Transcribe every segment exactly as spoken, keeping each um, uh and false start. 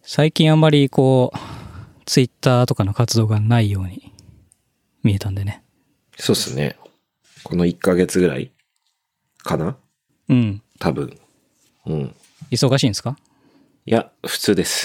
最近あんまりこう、ツイッターとかの活動がないように見えたんでね。 そうっすね。このいっかげつぐらいかな？ うん。 多分。うん。 忙しいんですか？ いや、普通です。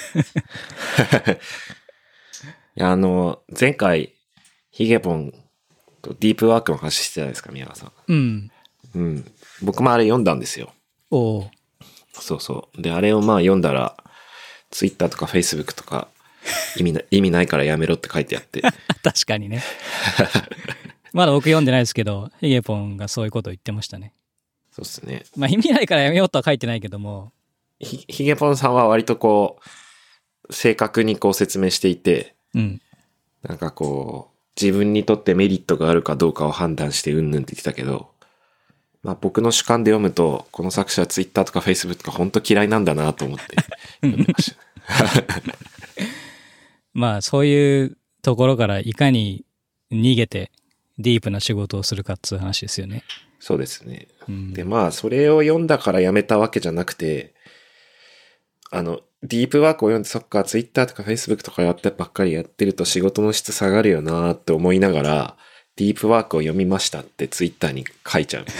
いや、あの、前回、ヒゲポンとディープワークの話してたじゃないですか、宮川さん。 うん。 うん。僕もあれ読んだんですよ。 おう。 そうそう。で、あれをまあ読んだら、ツイッターとかフェイスブックとか、意味な、意味ないからやめろって書いてあって。 確かにね。まだ僕読んでないですけど、ヒゲポンがそういうことを言ってましたね。 そうっすね。 まあ意味ないからやめようとは書いてないけども。 ひ、ヒゲポンさんは割とこう、正確にこう説明していて、 うん。 なんかこう、自分にとってメリットがあるかどうかを判断してうんぬんって言ってたけど、まあ僕の主観で読むと、この作者はツイッターとかフェイスブックとか本当嫌いなんだなと思って読んでました。 まあそういうところからいかに逃げてディープな仕事をするかっていう話ですよね。 そうですね。 うん、 で、まあそれを読んだからやめたわけじゃなくて、あの、ディープワークを読んで、そっか、ツイッターとかフェイスブックとかやってばっかりやってると仕事の質下がるよなって思いながら、ディープワークを読みましたってツイッターに書いちゃう。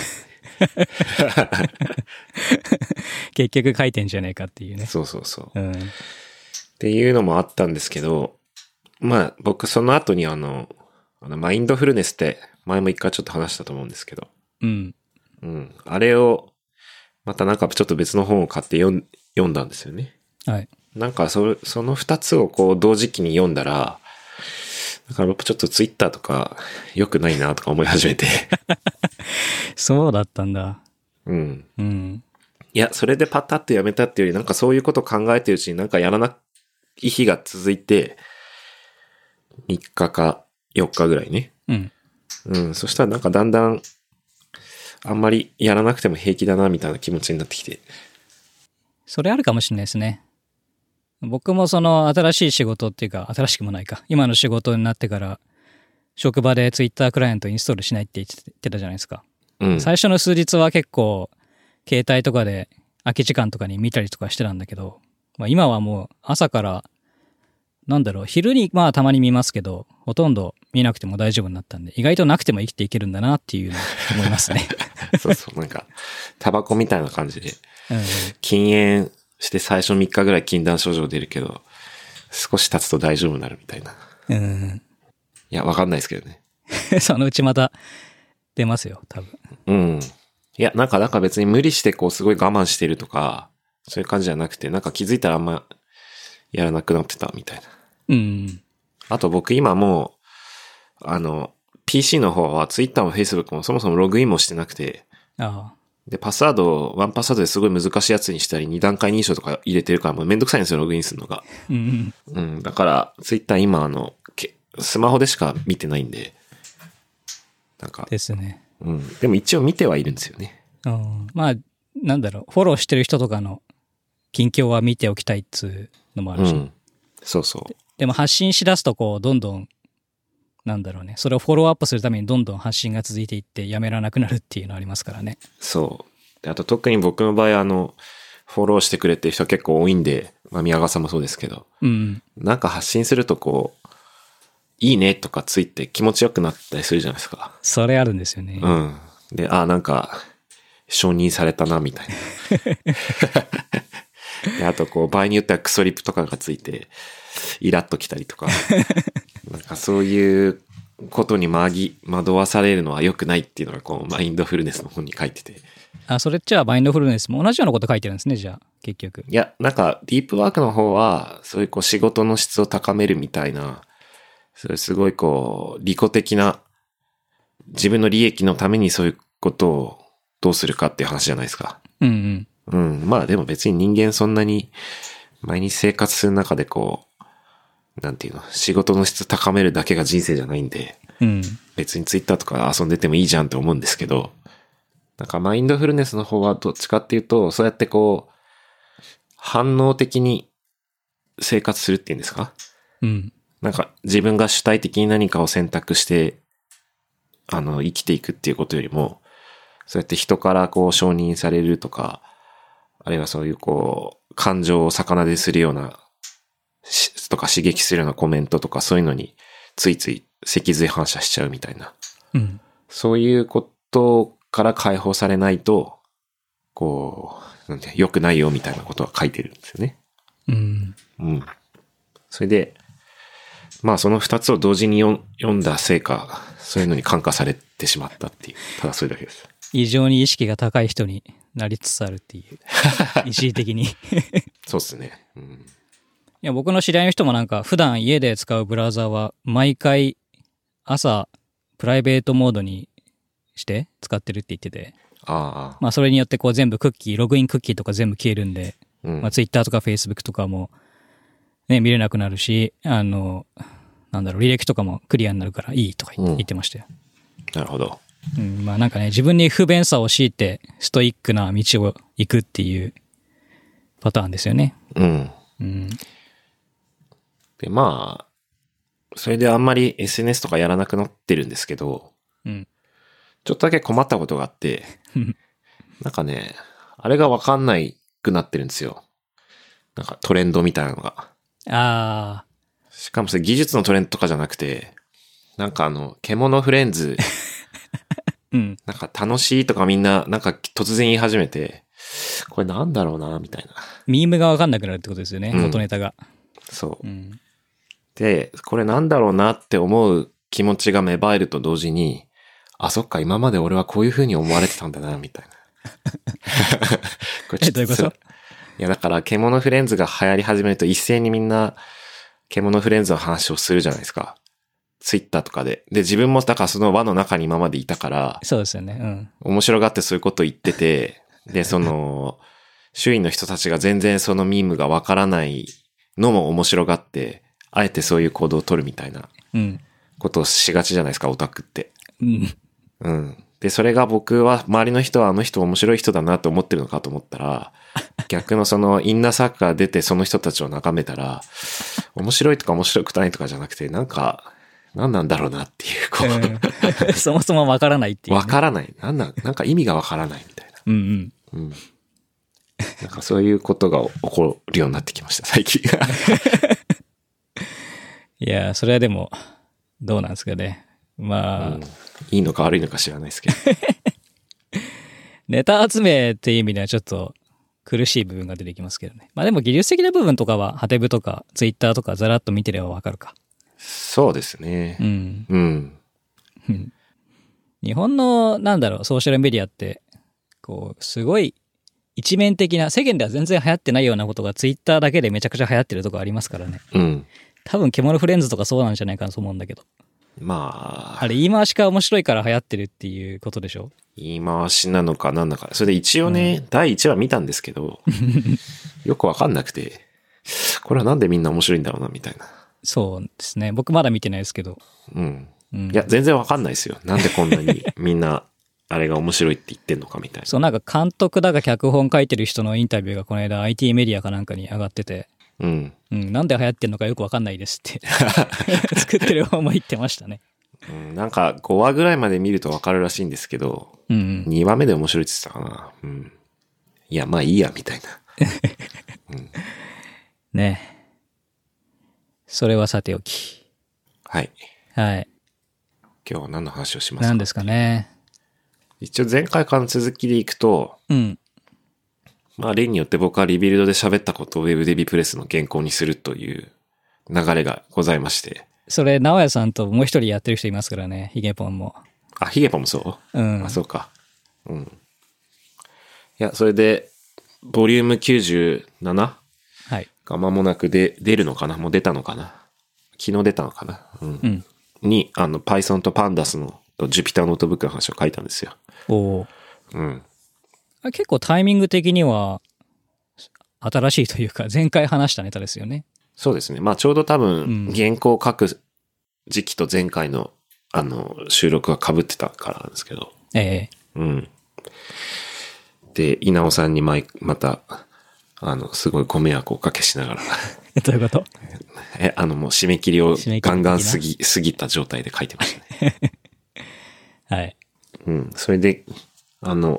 結局書いてんじゃねえかっていうね。 そうそうそう。 うん、 っていうのもあったんですけど、まあ僕その後にあの、あのマインドフルネスって前も一回ちょっと話したと思うんですけど、 うん。 うん。あれを、またなんかちょっと別の本を買って読ん読んだんですよね。 はい。 なんかそ、その二つをこう同時期に読んだら、だから僕ちょっとツイッターとか良くないなとか思い始めて。 そうだったんだ。 うん。 うん。 いや、それでパタッとやめたっていうより、なんかそういうこと考えてるうちになんかやらない日が続いて、みっかかよっかぐらいね。 うん。 うん。そしたらなんかだんだん、あんまりやらなくても平気だなみたいな気持ちになってきて。 それあるかもしれないですね。僕もその新しい仕事っていうか、新しくもないか。今の仕事になってから、職場でツイッタークライアントインストールしないって言ってたじゃないですか。 うん。 最初の数日は結構、携帯とかで空き時間とかに見たりとかしてたんだけど、まあ、今はもう朝から、なんだろう、昼にまあたまに見ますけど、ほとんど見なくても大丈夫になったんで、意外となくても生きていけるんだなっていうのを思いますね。 そうそう、なんか、タバコみたいな感じで、 うん、 禁煙して最初みっかぐらい禁断症状出るけど、少し経つと大丈夫になるみたいな。 うん、 いや、わかんないですけどね。 そのうちまた出ますよ、多分。 うん。いや、なんか、なんか別に無理してこうすごい我慢してるとか、そういう感じじゃなくて、なんか気づいたらあんまやらなくなってたみたいな。 うん。 あと僕今もう、あの、ピーシー の方は Twitter も Facebook もそもそもログインもしてなくて、 ああ。 で、パスワードをワンパスワードですごい難しいやつにしたり、二段階認証とか入れてるからもうめんどくさいんですよ、ログインするのが。 うん。 うん。だから、Twitter 今あの、スマホでしか見てないんで、なんか、 ですね。 うん。でも一応見てはいるんですよね。 うん、まあ、なんだろう、フォローしてる人とかの近況は見ておきたいっつうのもあるし。 うん。そうそう。 でも発信しだすとこう、どんどん、なんだろうね、それをフォローアップするためにどんどん発信が続いていってやめられなくなるっていうのありますからね。 そう。で、あと特に僕の場合あの、フォローしてくれてる人結構多いんで、まあ宮川さんもそうですけど、 うん。 なんか発信するとこう、いいねとかついて気持ちよくなったりするじゃないですか。 それあるんですよね。 うん。で、あ、なんか、承認されたな、みたいな。で、あとこう、場合によってはクソリプとかがついて、イラッときたりとか、なんかそういうことにまぎ、惑わされるのは良くないっていうのが、こう、マインドフルネスの本に書いてて。 あ、それっちゃマインドフルネスも同じようなこと書いてるんですね、じゃあ、結局。 いや、なんか、ディープワークの方は、そういうこう、仕事の質を高めるみたいな、それすごいこう、利己的な、自分の利益のためにそういうことをどうするかっていう話じゃないですか。 うんうん。まあでも別に人間そんなに毎日生活する中でこう、なんていうの、仕事の質高めるだけが人生じゃないんで、 うん。うん。 別にツイッターとか遊んでてもいいじゃんって思うんですけど、なんかマインドフルネスの方はどっちかっていうと、そうやってこう、反応的に生活するっていうんですか？ うん。 なんか自分が主体的に何かを選択して、あの、生きていくっていうことよりも、そうやって人からこう承認されるとか、あるいはそういうこ感情を逆なでするような、とか刺激するようなコメントとかそういうのについつい脊髄反射しちゃうみたいな。 うん。 そういうことから解放されないと、こう、なんて良くないよみたいなことは書いてるんですよね。 うん。 うん。それで、まあその二つを同時に読んだせいか、そういうのに感化されてしまったっていう、ただそれだけです。 異常に意識が高い人になりつつあるっていう。意識的に。 そうっすね。うん、いや、僕の知り合いの人もなんか普段家で使うブラウザは毎回朝プライベートモードにして使ってるって言ってて。 ああ。 まあそれによってこう全部クッキー、ログインクッキーとか全部消えるんで、 うん、 まあ Twitter とか Facebook とかもね、見れなくなるし、あの、なんだろう、履歴とかもクリアになるからいいとか言って,、 うん、 言ってましたよ。 なるほど。 うん、まあなんかね、自分に不便さを強いてストイックな道を行くっていうパターンですよね。 うん。 うん、 で、まあ、それであんまり エスエヌエス とかやらなくなってるんですけど、 うん、 ちょっとだけ困ったことがあって、なんかね、あれがわかんないくなってるんですよ。なんかトレンドみたいなのが。 ああ。 しかもそれ技術のトレンドとかじゃなくて、なんかあの、獣フレンズ、 うん、 なんか楽しいとかみんな、なんか突然言い始めて、これなんだろうな、みたいな。 ミームがわかんなくなるってことですよね、 うん、 元ネタが。 そう、 うん。 で、これなんだろうなって思う気持ちが芽生えると同時に、あ、そっか、今まで俺はこういう風に思われてたんだな、みたいな。 これちょっとえ、どういうこと？ いや、だから、獣フレンズが流行り始めると一斉にみんな、獣フレンズの話をするじゃないですか。ツイッターとかで。で、自分もだからその輪の中に今までいたから、 そうですよね。うん。 面白がってそういうこと言ってて、で、その、周囲の人たちが全然そのミームがわからないのも面白がって、あえてそういう行動を取るみたいなことをしがちじゃないですか、オタクって。 うん。 うん。で、それが僕は、周りの人はあの人面白い人だなと思ってるのかと思ったら、逆のそのインナーサークルが出てその人たちを眺めたら、面白いとか面白くないとかじゃなくて、なんか、何なんだろうなっていう、こう、 うん、そもそもわからないっていう、ね。 わからない。なんなん、なんか意味がわからないみたいな。 うんうん。 うん。なんかそういうことが起こるようになってきました、最近。 いや、それはでも、どうなんですかね。まあ、うん、 いいのか悪いのか知らないですけど。 ネタ集めっていう意味ではちょっと苦しい部分が出てきますけどね。まあでも技術的な部分とかは、ハテブとかツイッターとかざらっと見てればわかるか。 そうですね。 うん。 うん。 日本の、なんだろう、ソーシャルメディアって、こう、すごい一面的な、世間では全然流行ってないようなことがツイッターだけでめちゃくちゃ流行ってるとこありますからね。 うん。 多分、獣フレンズとかそうなんじゃないかなと思うんだけど。 まあ。 あれ、言い回しが面白いから流行ってるっていうことでしょ？ 言い回しなのかなんだか。それで一応ね、うん、だいいちわ見たんですけど、よくわかんなくて、これはなんでみんな面白いんだろうな、みたいな。 そうですね。僕まだ見てないですけど。 うん。うん、いや、全然わかんないですよ。なんでこんなにみんな、あれが面白いって言ってんのかみたいな。 そう、なんか監督だが脚本書いてる人のインタビューがこの間 アイティー メディアかなんかに上がってて、 うん。 うん、なんで流行ってんのかよくわかんないですって作ってる方も言ってましたね。 うん、なんかごわぐらいまで見るとわかるらしいんですけど、 うんうん、 にわめで面白いって言ってたかな。うん。いや、まあいいや、みたいな。 うん、ね。それはさておき。 はい。 はい。 今日は何の話をしますか？ 何ですかね。 一応前回からの続きでいくと、 うん。 まあ例によって僕はリビルドで喋ったことを Web デビプレスの原稿にするという流れがございまして。 それ、直哉さんともう一人やってる人いますからね、ヒゲポンも。 あ、ヒゲポンもそう？うん。あ、そうか。うん。いや、それで、ボリュームきゅうじゅうなな？ はい。 が間もなくで出るのかな？もう出たのかな？昨日出たのかな？うん。うんに、あの、Python と Pandas の Jupyter ノートブックの話を書いたんですよ。 おお。 うん。 結構タイミング的には、新しいというか、前回話したネタですよね。 そうですね。まあ、ちょうど多分、原稿を書く時期と前回の、あの、収録が被ってたからなんですけど。 ええ。 うん。で、稲尾さんにま、また、あの、すごいご迷惑をおかけしながら。 どういうこと？ え、あのもう締め切りをガンガン過ぎ、過ぎた状態で書いてましたね。 はい。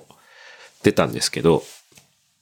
うん。それで、あの、出たんですけど、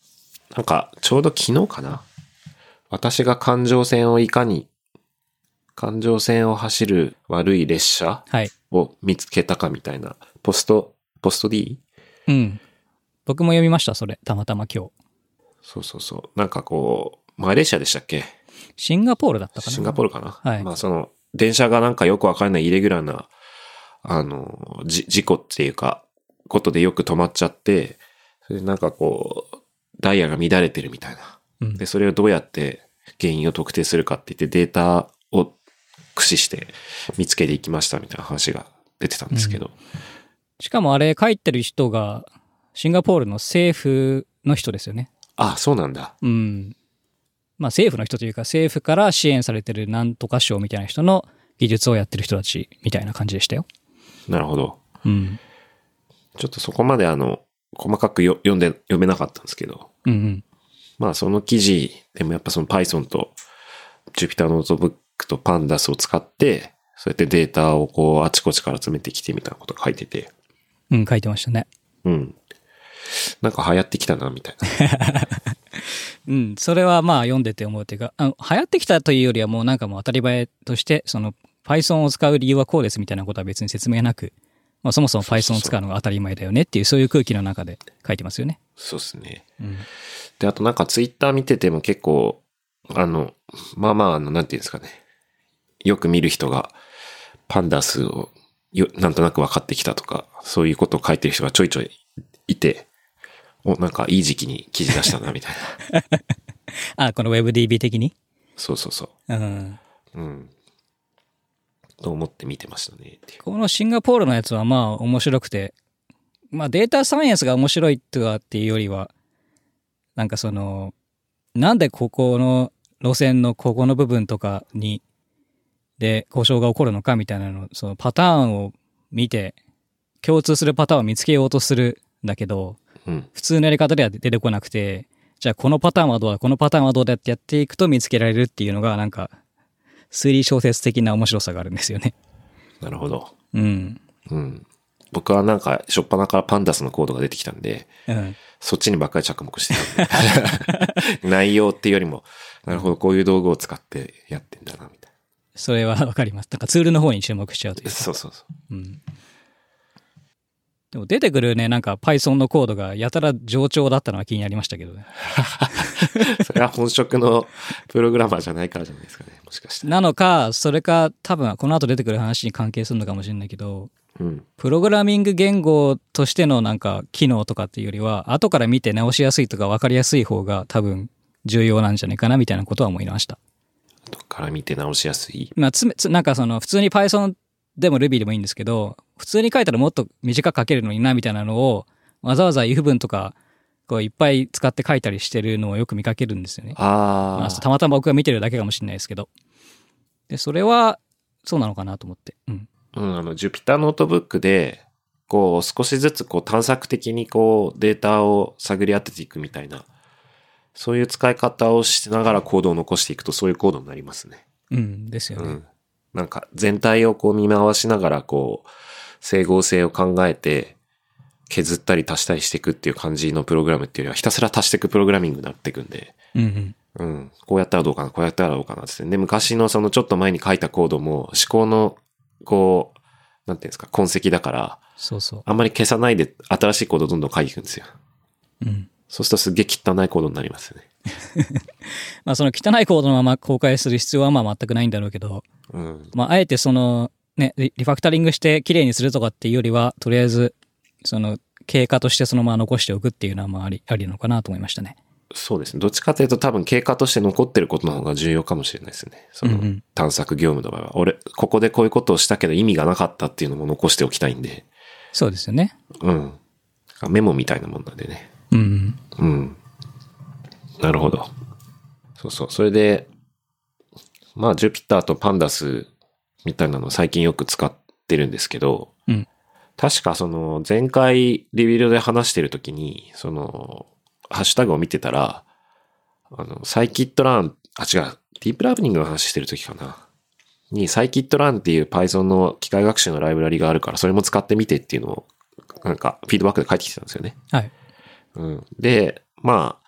なんか、ちょうど昨日かな。私が環状線をいかに、環状線を走る悪い列車を見つけたかみたいな、ポスト、ポスト D？ うん。僕も読みました、それ。たまたま今日。 そうそうそう。なんかこう、マレーシアでしたっけ？ シンガポールだったかな。 シンガポールかな。 はい。 まあその、電車がなんかよくわかんないイレギュラーな、あの、じ、事故っていうか、ことでよく止まっちゃって、それでなんかこう、ダイヤが乱れてるみたいな。 うん、 で、それをどうやって原因を特定するかって言ってデータを駆使して見つけていきましたみたいな話が出てたんですけど。うん、 しかもあれ書いてる人がシンガポールの政府の人ですよね。 あ、そうなんだ。 うん。まあ政府の人というか政府から支援されてるなんとか省みたいな人の技術をやってる人たちみたいな感じでしたよ。 なるほど。 うん。 ちょっとそこまであの、細かくよ読んで、読めなかったんですけど。 うんうん。 まあその記事でもやっぱその Python と Jupyter ノートブックと Pandas を使って、そうやってデータをこうあちこちから集めてきてみたいなことが書いてて。 うん、書いてましたね。 うん。なんか流行ってきたな、みたいな。 うん、それはまあ読んでて思うというか、あの流行ってきたというよりはもうなんかもう当たり前として、その Python を使う理由はこうですみたいなことは別に説明なく、まあ、そもそも Python を使うのが当たり前だよねっていう、そういう空気の中で書いてますよね。 そうですね。 うん、 で、あとなんか Twitter 見てても結構、あの、まあまあ、あの、なんていうんですかね。よく見る人が、パンダスをよなんとなく分かってきたとか、そういうことを書いてる人がちょいちょいいて、お、なんかいい時期に記事出したな、みたいな。 あ、この WebDB 的に？ そうそうそう。うん。うん。と思って見てましたね。 このシンガポールのやつはまあ面白くて、まあデータサイエンスが面白いとかっていうよりは、なんかその、なんでここの路線のここの部分とかに、で故障が起こるのかみたいなの、そのパターンを見て、共通するパターンを見つけようとするんだけど、 うん、 普通のやり方では出てこなくて、じゃあこのパターンはどうだ、このパターンはどうだってやっていくと見つけられるっていうのがなんか推理小説的な面白さがあるんですよね。 なるほど。 うん。 うん。僕はなんか初っ端からパンダスのコードが出てきたんで、うん、そっちにばっかり着目してたんで内容っていうよりも、なるほどこういう道具を使ってやってんだなみたいな。 それはわかります。なんかツールの方に注目しちゃうというか。 そうそうそう。 うん。でも出てくるね、なんか Python のコードがやたら冗長だったのは気になりましたけどね。 それは本職のプログラマーじゃないからじゃないですかね、もしかして。 なのか、それか多分この後出てくる話に関係するのかもしれないけど、 うん、 プログラミング言語としてのなんか機能とかっていうよりは、後から見て直しやすいとか分かりやすい方が多分重要なんじゃないかなみたいなことは思いました。 後から見て直しやすい？ まあ、つつなんかその普通に Python でも Ruby でもいいんですけど、普通に書いたらもっと短く書けるのになみたいなのをわざわざ if 文とかこういっぱい使って書いたりしてるのをよく見かけるんですよね。 あ、 まあ、たまたま僕が見てるだけかもしれないですけど、でそれはそうなのかなと思って。うん。 うん、あの Jupyter ノートブックでこう少しずつこう探索的にこうデータを探り当てていくみたいな、そういう使い方をしながらコードを残していくとそういうコードになりますね。 うんですよね。うん、 なんか全体をこう見回しながらこう整合性を考えて削ったり足したりしていくっていう感じのプログラムっていうよりはひたすら足していくプログラミングになっていくんで、 うんうん、 うん、こうやったらどうかな、こうやったらどうかなってで、昔のそのちょっと前に書いたコードも思考のこうなんていうんですか痕跡だから、 そうそう、 あんまり消さないで新しいコードをどんどん書いていくんですよ。 うん。 そうするとすげえ汚いコードになりますよね。 まあその汚いコードのまま公開する必要はまあ全くないんだろうけど、 うん、 まああえてそのねリファクタリングして綺麗にするとかっていうよりは、とりあえずその経過としてそのまま残しておくっていうのはまあありありなのかなと思いましたね。 そうですね。どっちかというと多分経過として残ってることの方が重要かもしれないですね。その探索業務の場合は、うんうん、俺ここでこういうことをしたけど意味がなかったっていうのも残しておきたいんで。 そうですよね。 うん。メモみたいなもんなんでね。 うん、 うん。うん。なるほど。そうそう。それで、まあ Jupyter と Pandas みたいなのを最近よく使ってるんですけど、 うん、確かその前回リビルで話してるときに、その、ハッシュタグを見てたら、あの、サイキットラン、あ、違う、ディープラーニングの話してるときかな。に、サイキットランっていう Python の機械学習のライブラリがあるから、それも使ってみてっていうのを、なんか、フィードバックで返ってきてたんですよね。 はい。 うん。で、まあ、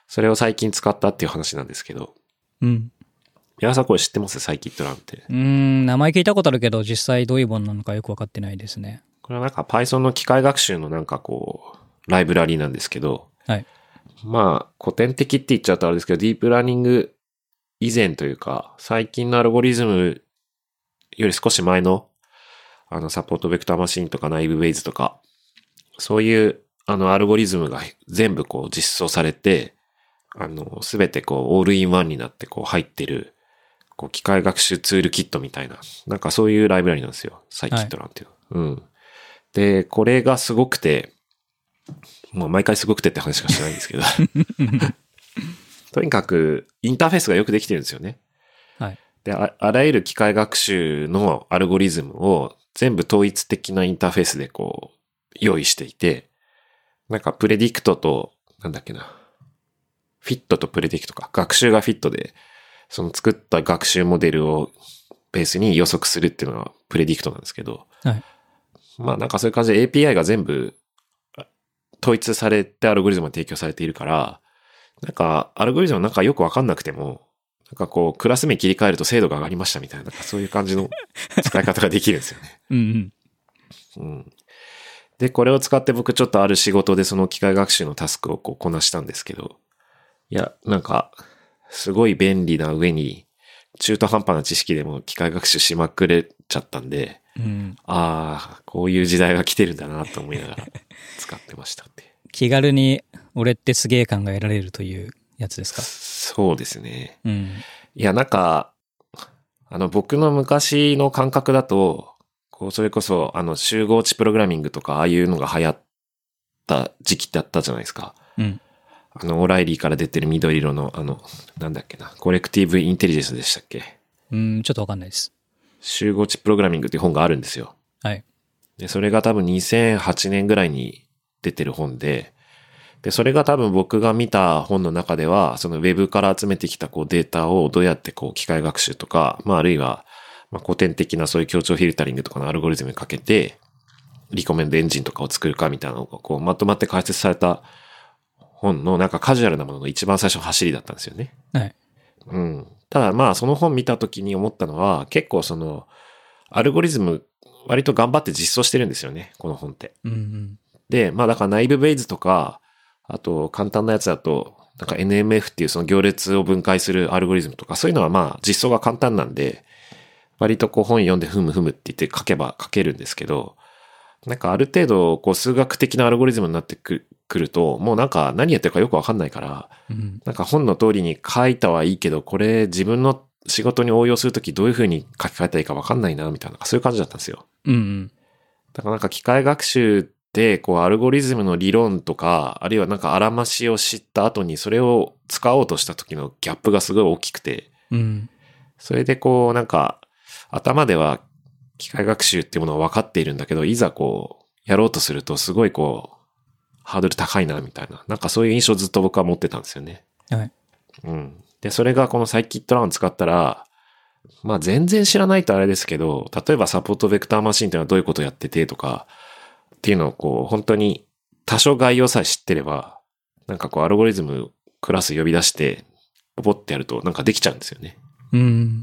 それを最近使ったっていう話なんですけど。 うん。 皆さんこれ知ってます？サイキットランって。 うーん、名前聞いたことあるけど、実際どういうものなのかよくわかってないですね。 これはなんか Python の機械学習のなんかこう、ライブラリなんですけど、 はい。 まあ、古典的って言っちゃうとあれですけど、ディープラーニング以前というか、最近のアルゴリズムより少し前の、あの、サポートベクターマシンとかナイブベイズとか、そういう、あの、アルゴリズムが全部こう実装されて、あの、すべてこう、オールインワンになってこう入ってる、こう、機械学習ツールキットみたいな、なんかそういうライブラリなんですよ。サイキットランっていうの。はい、うん。で、これがすごくて、もう毎回すごくてって話しかしてないんですけど。とにかく、インターフェースがよくできてるんですよね。 はい。 で、あ、あらゆる機械学習のアルゴリズムを全部統一的なインターフェースでこう、用意していて、なんかプレディクトと、なんだっけな。フィットとプレディクトか。学習がフィットで、その作った学習モデルをベースに予測するっていうのがプレディクトなんですけど。 はい。 まあなんかそういう感じで エーピーアイ が全部統一されてアルゴリズムが提供されているから、なんかアルゴリズムなんかよくわかんなくても、なんかこうクラス名切り替えると精度が上がりましたみたいな、なんかそういう感じの使い方ができるんですよね。 うんうん。 うん。で、これを使って僕ちょっとある仕事でその機械学習のタスクをこうこなしたんですけど、いや、なんか、すごい便利な上に、中途半端な知識でも機械学習しまくれちゃったんで、 うん、 ああ、こういう時代が来てるんだなと思いながら使ってましたって。 気軽に俺ってすげえ感が得られるというやつですか？ そうですね。 うん。 いや、なんか、あの僕の昔の感覚だと、こう、それこそ、あの、集合値プログラミングとか、ああいうのが流行った時期ってあったじゃないですか。 うん。 あの、オライリーから出てる緑色の、あの、なんだっけな、コレクティブインテリジェンスでしたっけ？ うん、ちょっとわかんないです。 集合値プログラミングっていう本があるんですよ。 はい。 で、それが多分にせんはちねんぐらいに出てる本で、で、それが多分僕が見た本の中では、そのウェブから集めてきたこうデータをどうやってこう機械学習とか、まああるいは、まあ古典的なそういう強調フィルタリングとかのアルゴリズムにかけて、リコメンドエンジンとかを作るかみたいなのがこうまとまって解説された本のなんかカジュアルなものの一番最初の走りだったんですよね。 はい。 うん。ただまあその本見た時に思ったのは結構そのアルゴリズム割と頑張って実装してるんですよね、この本って。 うんうん。 で、まあだからナイブベイズとか、あと簡単なやつだとなんか エヌエムエフ っていうその行列を分解するアルゴリズムとかそういうのはまあ実装が簡単なんで割とこう本読んでふむふむって言って書けば書けるんですけど、なんかある程度こう数学的なアルゴリズムになってくると、もうなんか何やってるかよくわかんないから、 うん、 なんか本の通りに書いたはいいけど、これ自分の仕事に応用するときどういう風に書き換えたらいいかわかんないな、みたいな、そういう感じだったんですよ。 うんうん。 だからなんか機械学習ってこうアルゴリズムの理論とか、あるいはなんかあらましを知った後にそれを使おうとした時のギャップがすごい大きくて、 うん、 それでこうなんか頭では機械学習っていうものは分かっているんだけど、いざこう、やろうとするとすごいこう、ハードル高いな、みたいな。なんかそういう印象をずっと僕は持ってたんですよね。 はい。 うん。で、それがこのサイキットランを使ったら、まあ全然知らないとあれですけど、例えばサポートベクターマシンっていうのはどういうことをやっててとか、っていうのをこう、本当に多少概要さえ知ってれば、なんかこうアルゴリズムクラス呼び出して、ポポってやるとなんかできちゃうんですよね。 うん。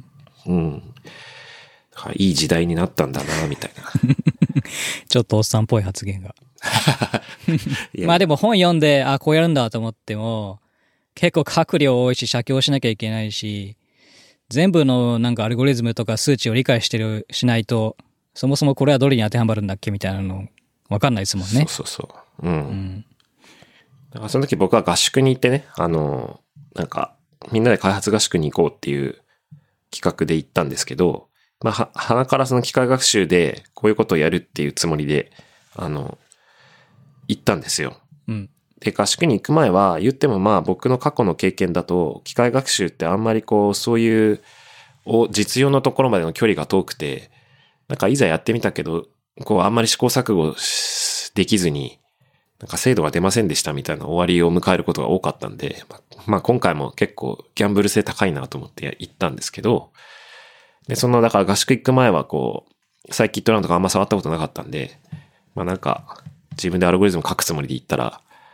うん。いい時代になったんだな、みたいな。 ちょっとおっさんっぽい発言が。まあでも本読んで、あ、こうやるんだと思っても、結構書く量多いし、写経しなきゃいけないし、全部のなんかアルゴリズムとか数値を理解してる、しないと、そもそもこれはどれに当てはまるんだっけみたいなの、わかんないですもんね。 そうそうそう。うん。うん、 だからその時僕は合宿に行ってね、あの、なんか、みんなで開発合宿に行こうっていう企画で行ったんですけど、まあ、は、鼻からその機械学習でこういうことをやるっていうつもりで、あの、行ったんですよ。 うん。 で、合宿に行く前は言ってもまあ僕の過去の経験だと、機械学習ってあんまりこう、そういう、実用のところまでの距離が遠くて、なんかいざやってみたけど、こうあんまり試行錯誤できずに、なんか精度が出ませんでしたみたいな終わりを迎えることが多かったんで、まあ今回も結構ギャンブル性高いなと思って行ったんですけど、で、その、だから合宿行く前はこう、サイキットランとかあんま触ったことなかったんで、まあなんか、自分でアルゴリズム書くつもりで行ったら、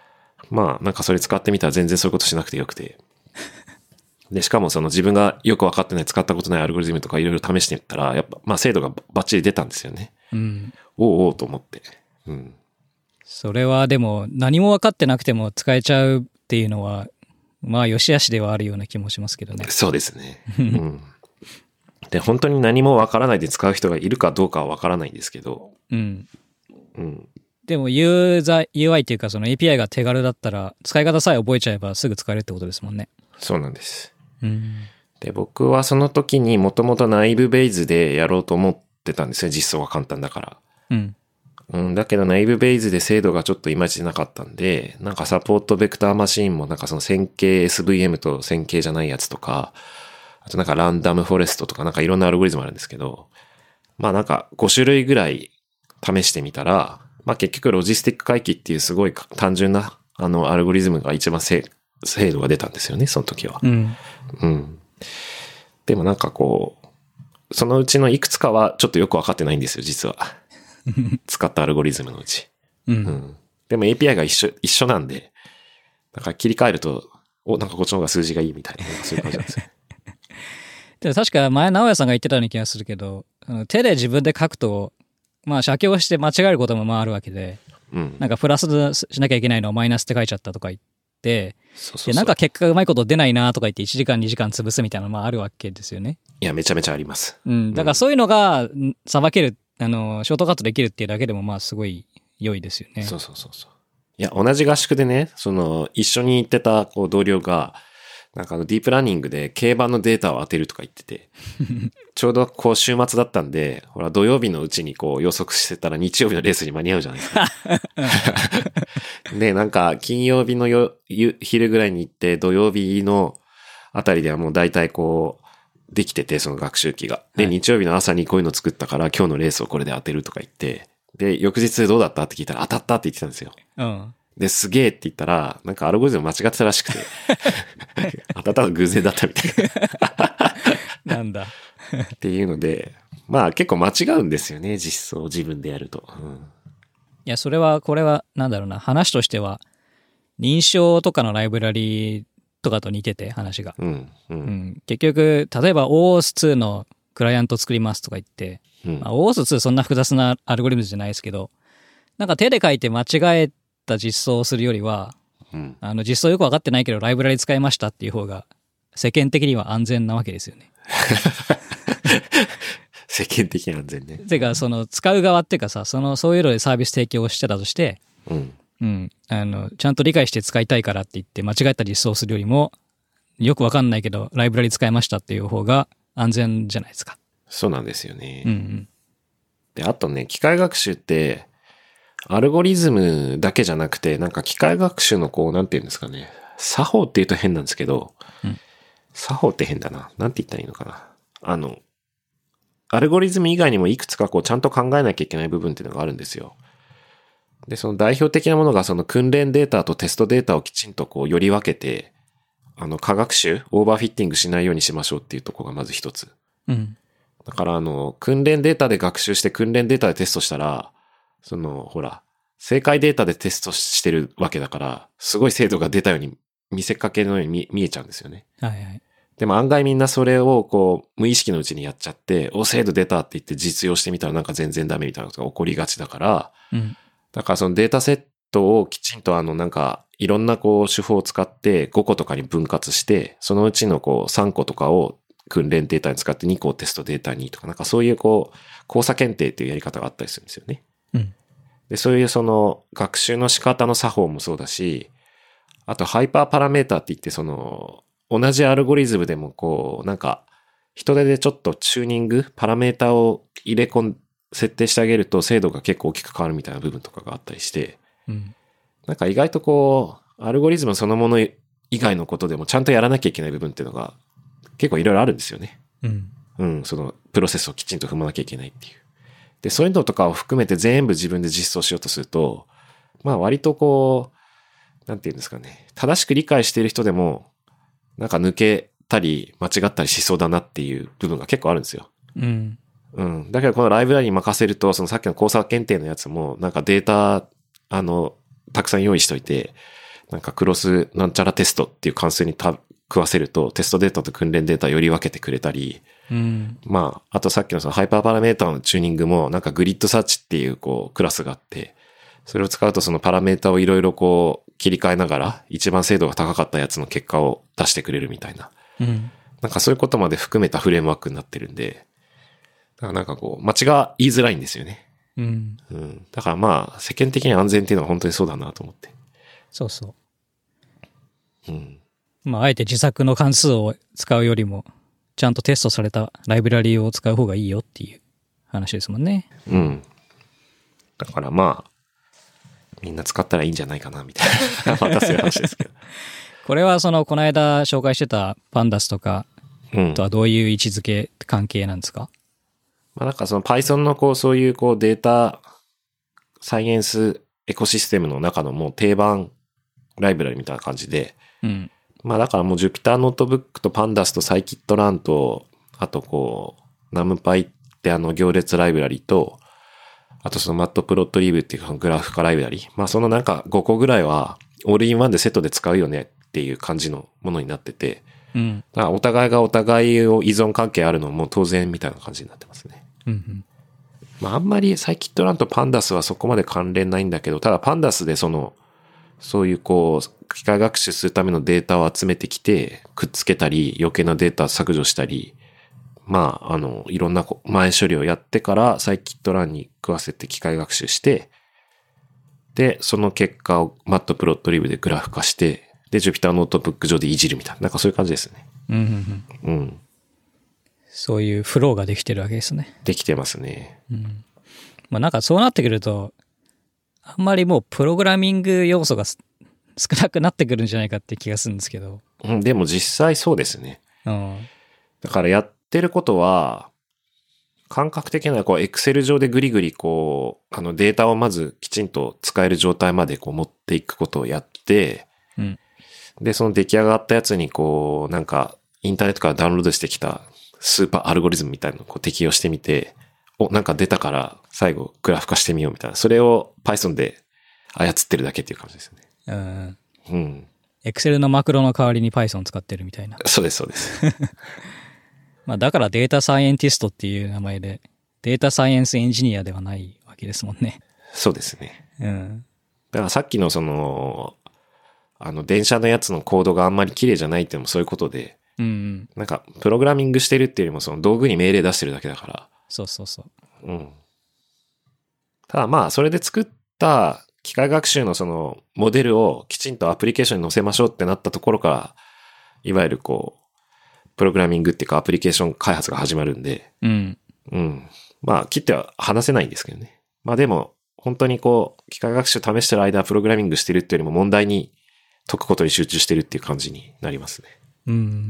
まあなんかそれ使ってみたら全然そういうことしなくてよくて。で、しかもその自分がよくわかってない使ったことないアルゴリズムとかいろいろ試してみたら、やっぱまあ精度がバッチリ出たんですよね。 うん。 おうおうと思って。うん。 それはでも何も分かってなくても使えちゃうっていうのは、まあ良し悪しではあるような気もしますけどね。 そうですね。うん。で、本当に何もわからないで使う人がいるかどうかはわからないんですけど。 うん。 うん。 でもユーザー、ユーアイ っていうかその エーピーアイ が手軽だったら使い方さえ覚えちゃえばすぐ使えるってことですもんね。 そうなんです。 うん。 で、僕はその時にもともと内部ベイズでやろうと思ってたんですよ。実装が簡単だから。 うん。 うん、だけど内部ベイズで精度がちょっといまいちなかったんで、なんかサポートベクターマシーンもなんかその線形 エスブイエム と線形じゃないやつとか、あとなんかランダムフォレストとかなんかいろんなアルゴリズムあるんですけど、まあなんかご種類ぐらい試してみたら、まあ結局ロジスティック回帰っていうすごい単純なあのアルゴリズムが一番精度が出たんですよね、その時は。 うん。 うん。でもなんかこう、そのうちのいくつかはちょっとよくわかってないんですよ、実は。使ったアルゴリズムのうち。 うん。 うん。でも エーピーアイ が一緒、一緒なんで、だから切り替えると、お、なんかこっちの方が数字がいいみたいな、そういう感じなんですよ。 でも確か前直哉さんが言ってたような気がするけど、手で自分で書くと、まあ写経して間違えることもまああるわけで、 うん。 なんかプラスしなきゃいけないのをマイナスって書いちゃったとか言って、 そうそうそう。 でなんか結果がうまいこと出ないなとか言っていちじかんにじかん潰すみたいなのもあるわけですよね。 いや、めちゃめちゃあります。 うん。だからそういうのがさばける、あの、ショートカットできるっていうだけでもまあすごい良いですよね。 そうそうそうそう。いや、同じ合宿でね、その、一緒に行ってたこう同僚が、なんかあのディープラーニングで競馬のデータを当てるとか言ってて、ちょうどこう週末だったんで、ほら土曜日のうちにこう予測してたら日曜日のレースに間に合うじゃないですか。で、なんか金曜日のよ昼ぐらいに行って土曜日のあたりではもう大体こうできてて、その学習期が。で、日曜日の朝にこういうの作ったから今日のレースをこれで当てるとか言って、で、翌日どうだったって聞いたら当たったって言ってたんですよ。 うん。 で、すげえって言ったら、なんかアルゴリズム間違ってたらしくて、当たったの偶然だったみたいな。なんだ。 っていうので、まあ結構間違うんですよね、実装を自分でやると。うん、いや、それは、これは、なんだろうな、話としては、認証とかのライブラリーとかと似てて、話が。 うんうん、 うん、結局、例えば オーオーエスツー のクライアント作りますとか言って、 うんまあ、オーオーエスツー そんな複雑なアルゴリズムじゃないですけど、なんか手で書いて間違えた実装をするよりは、 うん、 あの実装よくわかってないけどライブラリ使いましたっていう方が世間的には安全なわけですよね。 世間的に安全ね。 てかその使う側っていうかさ、そのそういうのでサービス提供してたとして、 うんうん、あのちゃんと理解して使いたいからって言って間違えた実装をするよりもよくわかんないけどライブラリ使いましたっていう方が安全じゃないですか。 そうなんですよね。 うんうん、 で、あとね、機械学習って、アルゴリズムだけじゃなくて、なんか機械学習のこう、なんて言うんですかね。作法って言うと変なんですけど、 うん、 作法って変だな。なんて言ったらいいのかな。あの、アルゴリズム以外にもいくつかこう、ちゃんと考えなきゃいけない部分っていうのがあるんですよ。で、その代表的なものがその訓練データとテストデータをきちんとこう、より分けて、あの、科学習、オーバーフィッティングしないようにしましょうっていうところがまず一つ。 うん、 だからあの、訓練データで学習して訓練データでテストしたら、その、ほら、正解データでテストしてるわけだから、すごい精度が出たように見せかけのように 見, 見えちゃうんですよね。 はいはい。 でも案外みんなそれをこう、無意識のうちにやっちゃって、お、精度出たって言って実用してみたらなんか全然ダメみたいなことが起こりがちだから、 うん、 だからそのデータセットをきちんとあのなんか、いろんなこう手法を使ってごことかに分割して、そのうちのこうさんことかを訓練データに使ってにこをテストデータにとか、なんかそういうこう、交差検定っていうやり方があったりするんですよね。 うん、 で、そういうその学習の仕方の作法もそうだし、あとハイパーパラメータって言ってその、同じアルゴリズムでもこう、なんか、人手でちょっとチューニング、パラメータを入れ込ん、設定してあげると精度が結構大きく変わるみたいな部分とかがあったりして、 うん、 なんか意外とこう、アルゴリズムそのもの以外のことでもちゃんとやらなきゃいけない部分っていうのが結構いろいろあるんですよね。 うん、 うん、そのプロセスをきちんと踏まなきゃいけないっていう。で、そういうのとかを含めて全部自分で実装しようとすると、まあ割とこう、なんていうんですかね、正しく理解している人でも、なんか抜けたり間違ったりしそうだなっていう部分が結構あるんですよ。 うん。 うん。だけどこのライブラリに任せると、そのさっきの交差検定のやつも、なんかデータ、あの、たくさん用意しといて、 なんかクロスなんちゃらテストっていう関数にた食わせるとテストデータと訓練データより分けてくれたり、 うん。 まあ、あとさっきのそのハイパーパラメータのチューニングもなんかグリッドサーチっていうこうクラスがあって、それを使うとそのパラメータをいろいろこう切り替えながら一番精度が高かったやつの結果を出してくれるみたいな。 うん。 なんかそういうことまで含めたフレームワークになってるんで、だからなんかこう、間違が言いづらいんですよね。 うん。 うん。だからまあ、世間的に安全っていうのは本当にそうだなと思って。 そうそう。うん。 まあ、あえて自作の関数を使うよりも、ちゃんとテストされたライブラリを使う方がいいよっていう話ですもんね。 うん。だからまあ、みんな使ったらいいんじゃないかな、みたいな。またそういう話ですけど。 これはその、この間紹介してたパンダスとかうん。 とはどういう位置づけ関係なんですか？ まあなんかその Python のこう、そういうこうデータサイエンスエコシステムの中のもう定番ライブラリみたいな感じで、 うん。 まあだからもう Jupyter ノートブックと Pandas と Scikit-learn と、あとこう、NumPy ってあの行列ライブラリと、あとその Matplotlib っていうグラフ化ライブラリ。まあそのなんかごこぐらいはオールインワンでセットで使うよねっていう感じのものになってて、 うん。 だからお互いがお互いを依存関係あるのも当然みたいな感じになってますね。 うん。うん。 まああんまりサイキットランとパンダスはそこまで関連ないんだけど、ただパンダスでその、そういうこう、機械学習するためのデータを集めてきて、くっつけたり、余計なデータ削除したり、まあ、あの、いろんな前処理をやってからサイキットランに食わせて機械学習して、で、その結果をマットプロットリブでグラフ化して、で、Jupyter ノートブック上でいじるみたいな、なんかそういう感じですね。 うん。うん。 うん。 そういうフローができてるわけですね。 できてますね。 うん。まあなんかそうなってくると、あんまりもうプログラミング要素が少なくなってくるんじゃないかって気がするんですけど。 うん、でも実際そうですね。 うん。 だからやってることは、感覚的なこう、エクセル上でぐりぐりこう、あのデータをまずきちんと使える状態までこう持っていくことをやって、 うん。 で、その出来上がったやつにこう、なんか、インターネットからダウンロードしてきたスーパーアルゴリズムみたいなのをこう適用してみて、お、なんか出たから最後グラフ化してみようみたいな。それを Python で操ってるだけっていう感じですね。 うん。 うん。 Excel のマクロの代わりに Python 使ってるみたいな。 そうです、そうです。 まあだからデータサイエンティストっていう名前で、データサイエンスエンジニアではないわけですもんね。 そうですね。 うん。 だからさっきのその、あの、電車のやつのコードがあんまり綺麗じゃないっていうのもそういうことで、 うんうん。 なんか、プログラミングしてるっていうよりもその道具に命令出してるだけだから。 そうそうそう。 うん。ただまあ、それで作った機械学習のそのモデルをきちんとアプリケーションに載せましょうってなったところから、いわゆるこう、プログラミングっていうかアプリケーション開発が始まるんで、 うん。 うん。まあ、切っては話せないんですけどね。まあでも、本当にこう、機械学習試してる間、プログラミングしてるっていうよりも問題に解くことに集中してるっていう感じになりますね。 うん。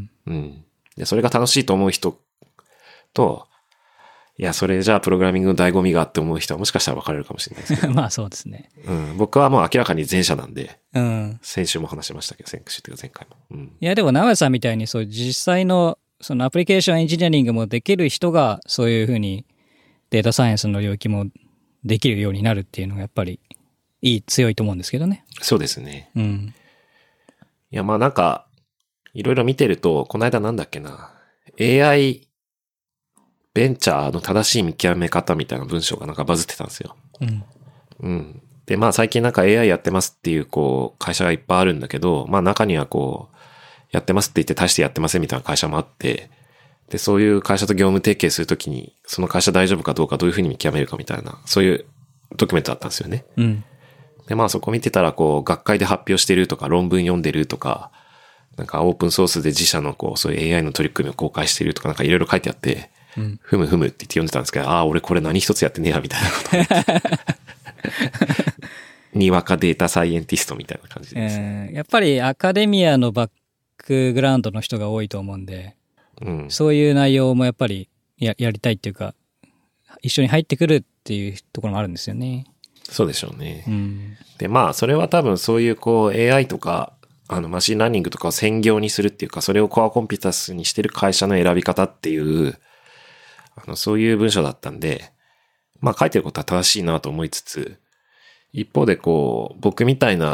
うん。で、それが楽しいと思う人と、いや、それじゃあプログラミングの醍醐味がって思う人はもしかしたら分かれるかもしれないですけど。 まあそうですね。 うん。僕はもう明らかに前者なんで、 うん。 先週も話しましたけど、先週っていうか前回も。うん。 いやでも長谷さんみたいにそう実際のそのアプリケーションエンジニアリングもできる人がそういうふうにデータサイエンスの領域もできるようになるっていうのがやっぱりいい、強いと思うんですけどね。 そうですね。 うん。 いや、まあなんか、いろいろ見てると、この間なんだっけな、エーアイ ベンチャーの正しい見極め方みたいな文章がなんかバズってたんですよ。 うん。 うん。で、まあ最近なんか エーアイ やってますっていうこう会社がいっぱいあるんだけど、まあ中にはこう、やってますって言って大してやってませんみたいな会社もあって、で、そういう会社と業務提携するときに、その会社大丈夫かどうかどういうふうに見極めるかみたいな、そういうドキュメントだったんですよね。 うん。 で、まあそこ見てたらこう、学会で発表してるとか、論文読んでるとか、なんかオープンソースで自社のこう、そういう エーアイ の取り組みを公開してるとか、なんかいろいろ書いてあって、うん、ふむふむって言って読んでたんですけど、ああ、俺これ何一つやってねえや、みたいなことにわかデータサイエンティストみたいな感じです、 えー。やっぱりアカデミアのバックグラウンドの人が多いと思うんで、うん、そういう内容もやっぱり や, やりたいっていうか、一緒に入ってくるっていうところもあるんですよね。 そうでしょうね。 うん、 で、まあ、それは多分そういうこう エーアイ とか、あのマシンラーニングとかを専業にするっていうか、それをコアコンピュータスにしてる会社の選び方っていう、あの、そういう文章だったんで、まあ書いてることは正しいなと思いつつ、一方でこう、僕みたいな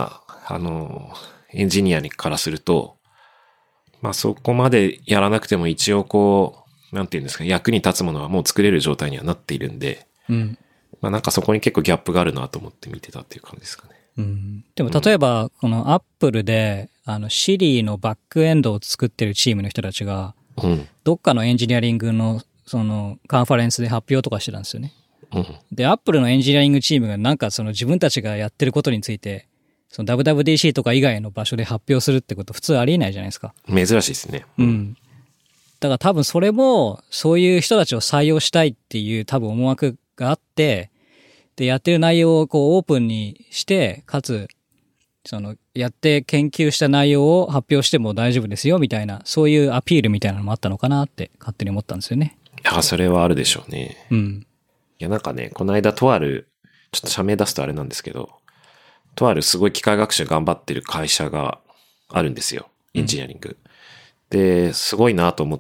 あの、エンジニアからすると、まあそこまでやらなくても一応こう、なんていうんですか、役に立つものはもう作れる状態にはなっているんで、 うん。 まあなんかそこに結構ギャップがあるなと思って見てたっていう感じですかね。 うん。でも例えば、このアップルで、あの、Siri のバックエンドを作ってるチームの人たちが、 うん。 どっかのエンジニアリングの、その、カンファレンスで発表とかしてたんですよね。 うん。 で、アップルのエンジニアリングチームがなんかその自分たちがやってることについて、その ダブリューダブリューディーシー とか以外の場所で発表するってこと普通ありえないじゃないですか。 珍しいですね。 うん。だから多分それも、そういう人たちを採用したいっていう多分思惑があって、で、やってる内容をこうオープンにして、かつ、その、やって研究した内容を発表しても大丈夫ですよみたいな、そういうアピールみたいなのもあったのかなって勝手に思ったんですよね。 いや、それはあるでしょうね。 うん。 いや、なんかね、この間とある、ちょっと社名出すとあれなんですけど、とあるすごい機械学習頑張ってる会社があるんですよ。エンジニアリング。うん、で、すごいなと思って、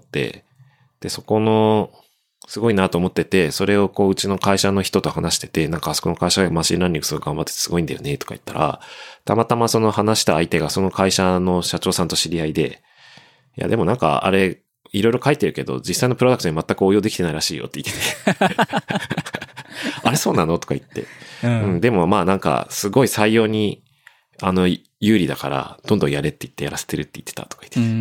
で、そこの、すごいなと思ってて、それをこう、うちの会社の人と話してて、なんかあそこの会社がマシンラーニングすごい頑張っててすごいんだよね、とか言ったら、たまたまその話した相手がその会社の社長さんと知り合いで、いや、でもなんかあれ、いろいろ書いてるけど、実際のプロダクトに全く応用できてないらしいよって言ってて。あれそうなのとか言って。うん、うん。でもまあなんか、すごい採用に、あの、有利だから、どんどんやれって言ってやらせてるって言ってたとか言ってて。うん。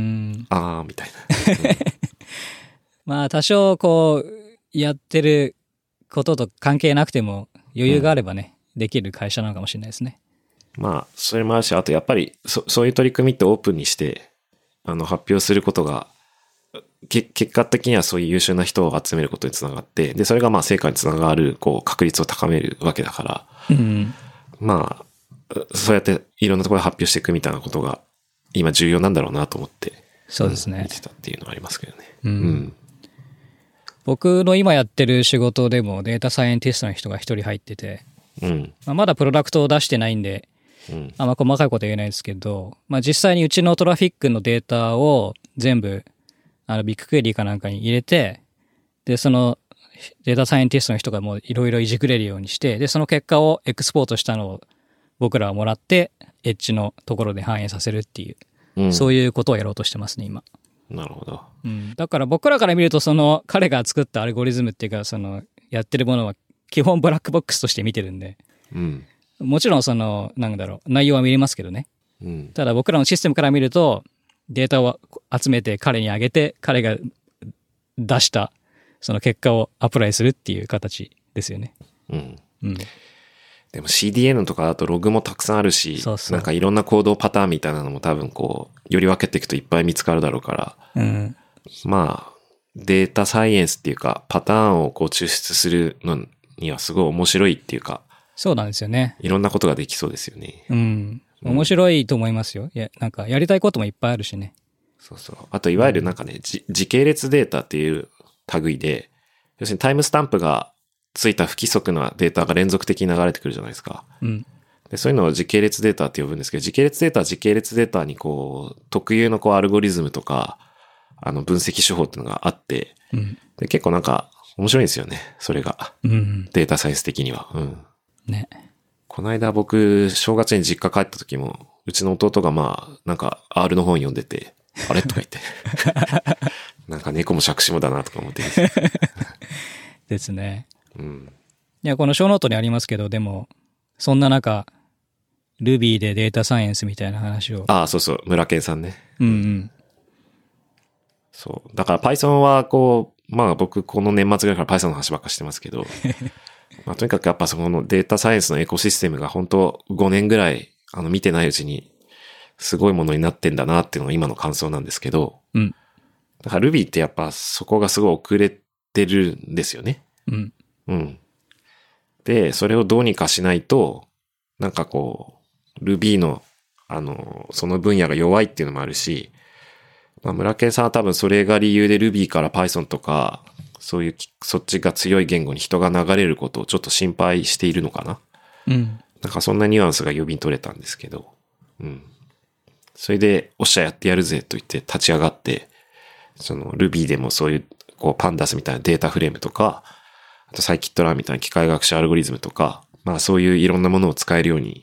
あー、みたいな。うん、 まあ多少こう、やってることと関係なくても余裕があればね、うん、できる会社なのかもしれないですね。 まあ、それもあるし、あとやっぱり、そ、そういう取り組みってオープンにして、あの、発表することが、け、結果的にはそういう優秀な人を集めることにつながって、で、それがまあ成果につながる、こう、確率を高めるわけだから、うん、まあ、そうやっていろんなところで発表していくみたいなことが、今重要なんだろうなと思って、 そうですね。 うん、見てたっていうのはありますけどね。 うん。うん、僕の今やってる仕事でもデータサイエンティストの人が一人入ってて、うんまあ、まだプロダクトを出してないんで、うん、あんま細かいことは言えないですけど、まあ実際にうちのトラフィックのデータを全部、あのビッグクエリーかなんかに入れて、で、そのデータサイエンティストの人がもういろいろいじくれるようにして、で、その結果をエクスポートしたのを僕らはもらって、エッジのところで反映させるっていう、うん、そういうことをやろうとしてますね、今。 なるほど。 うん。だから僕らから見ると、その彼が作ったアルゴリズムっていうか、そのやってるものは基本ブラックボックスとして見てるんで、うん、もちろんその、なんだろう、内容は見れますけどね。うん、ただ僕らのシステムから見ると、データを集めて彼にあげて、彼が出したその結果をアプライするっていう形ですよね。うん。うん。 でも シーディーエヌ とかだとログもたくさんあるし、そうそうなんかいろんな行動パターンみたいなのも多分こう、より分けていくといっぱい見つかるだろうから、うん、まあ、データサイエンスっていうか、パターンをこう抽出するのにはすごい面白いっていうか、 そうなんですよね。 いろんなことができそうですよね。 うん。面白いと思いますよ。いや、なんかやりたいこともいっぱいあるしね。 そうそう。あといわゆるなんかね、じ時系列データっていう類で、要するにタイムスタンプがついた不規則なデータが連続的に流れてくるじゃないですか。うん。で、そういうのを時系列データって呼ぶんですけど、時系列データは時系列データにこう、特有のこうアルゴリズムとか、あの分析手法っていうのがあって、うん、で結構なんか面白いんですよね、それが。うん、データサイエンス的には。うん。ね。この間僕、正月に実家帰った時も、うちの弟がまあ、なんか R の本読んでて、あれとか言って。なんか猫も杓子もだなとか思って。 ですね。うん。いや、この小ノートにありますけど、でも、そんな中、Ruby でデータサイエンスみたいな話を。 ああ、そうそう、村健さんね。うんうん。そう。だから Python はこう、まあ僕この年末ぐらいから Python の話ばっかしてますけど、まあとにかくやっぱそこのデータサイエンスのエコシステムが本当ごねんぐらいあの見てないうちにすごいものになってんだなっていうのが今の感想なんですけど、うん。だから Ruby ってやっぱそこがすごい遅れてるんですよね。うん。うん。で、それをどうにかしないと、なんかこう、Ruby のあの、その分野が弱いっていうのもあるし、まあ、村健さんは多分それが理由で Ruby から Python とか、そういうそっちが強い言語に人が流れることをちょっと心配しているのかな。うん。なんかそんなニュアンスが読み取れたんですけど、うん。それで、おっしゃやってやるぜと言って立ち上がって、その Ruby でもそういう、こう、パンダスみたいなデータフレームとか、あとサイキットランみたいな機械学習アルゴリズムとか、まあそういういろんなものを使えるように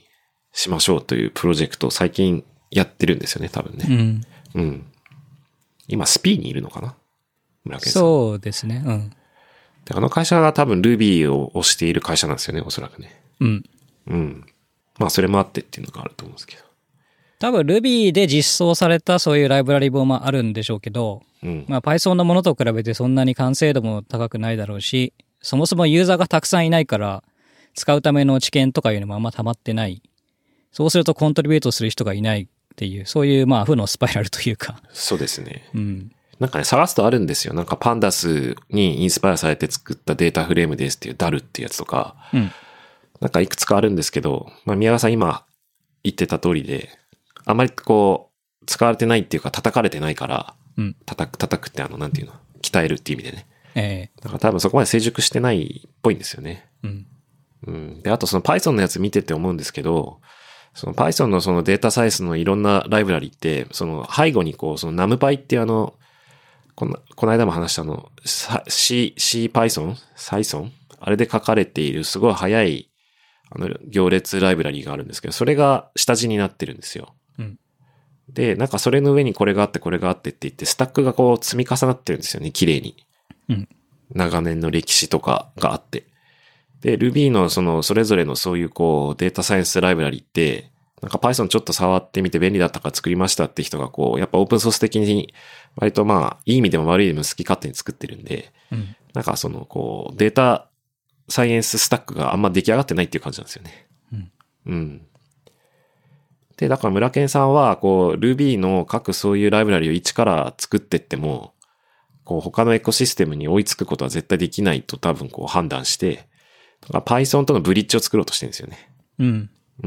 しましょうというプロジェクトを最近やってるんですよね、多分ね。 うん。 うん。今、スピーにいるのかな村健さん。 そうですね。うん。 で、あの会社が多分 Ruby を推している会社なんですよね、おそらくね。 うん。 うん。まあ、それもあってっていうのがあると思うんですけど。 多分 Ruby で実装されたそういうライブラリもまああるんでしょうけど、 うん。 まあ Python のものと比べてそんなに完成度も高くないだろうし、そもそもユーザーがたくさんいないから、使うための知見とかいうのもあんま溜まってない。そうするとコントリビュートする人がいないっていう、そういうまあ負のスパイラルというか。 そうですね。 うん。 なんかね、探すとあるんですよ。なんかパンダスにインスパイアされて作ったデータフレームですっていう ダル っていうやつとか、 うん。 なんかいくつかあるんですけど、まあ宮川さん今言ってた通りで、あまりこう、使われてないっていうか叩かれてないから、 うん。 叩く、叩くってあの、なんていうの、鍛えるっていう意味でね。 ええだから多分そこまで成熟してないっぽいんですよね。 うん。 うん。で、あとその Python のやつ見てて思うんですけど、その Python のそのデータサイエンスのいろんなライブラリって、その背後にこう、その NumPy っていうあの、この、この間も話したあの、C、C Python? Python? あれで書かれているすごい速い、あの、行列ライブラリがあるんですけど、それが下地になってるんですよ。 うん。 で、なんかそれの上にこれがあってこれがあってって言って、スタックがこう積み重なってるんですよね、綺麗に。 うん。 長年の歴史とかがあって。で、Ruby のその、それぞれのそういうこう、データサイエンスライブラリって、なんか Python ちょっと触ってみて便利だったから作りましたって人がこう、やっぱオープンソース的に、割とまあ、いい意味でも悪い意味でも好き勝手に作ってるんで、 うん。 なんかその、こう、データサイエンススタックがあんま出来上がってないっていう感じなんですよね。 うん。 うん。で、だから村健さんは、こう、Ruby の各そういうライブラリを一から作ってっても、こう、他のエコシステムに追いつくことは絶対できないと多分こう判断して、Python とのブリッジを作ろうとしてるんですよね。 うん。 うん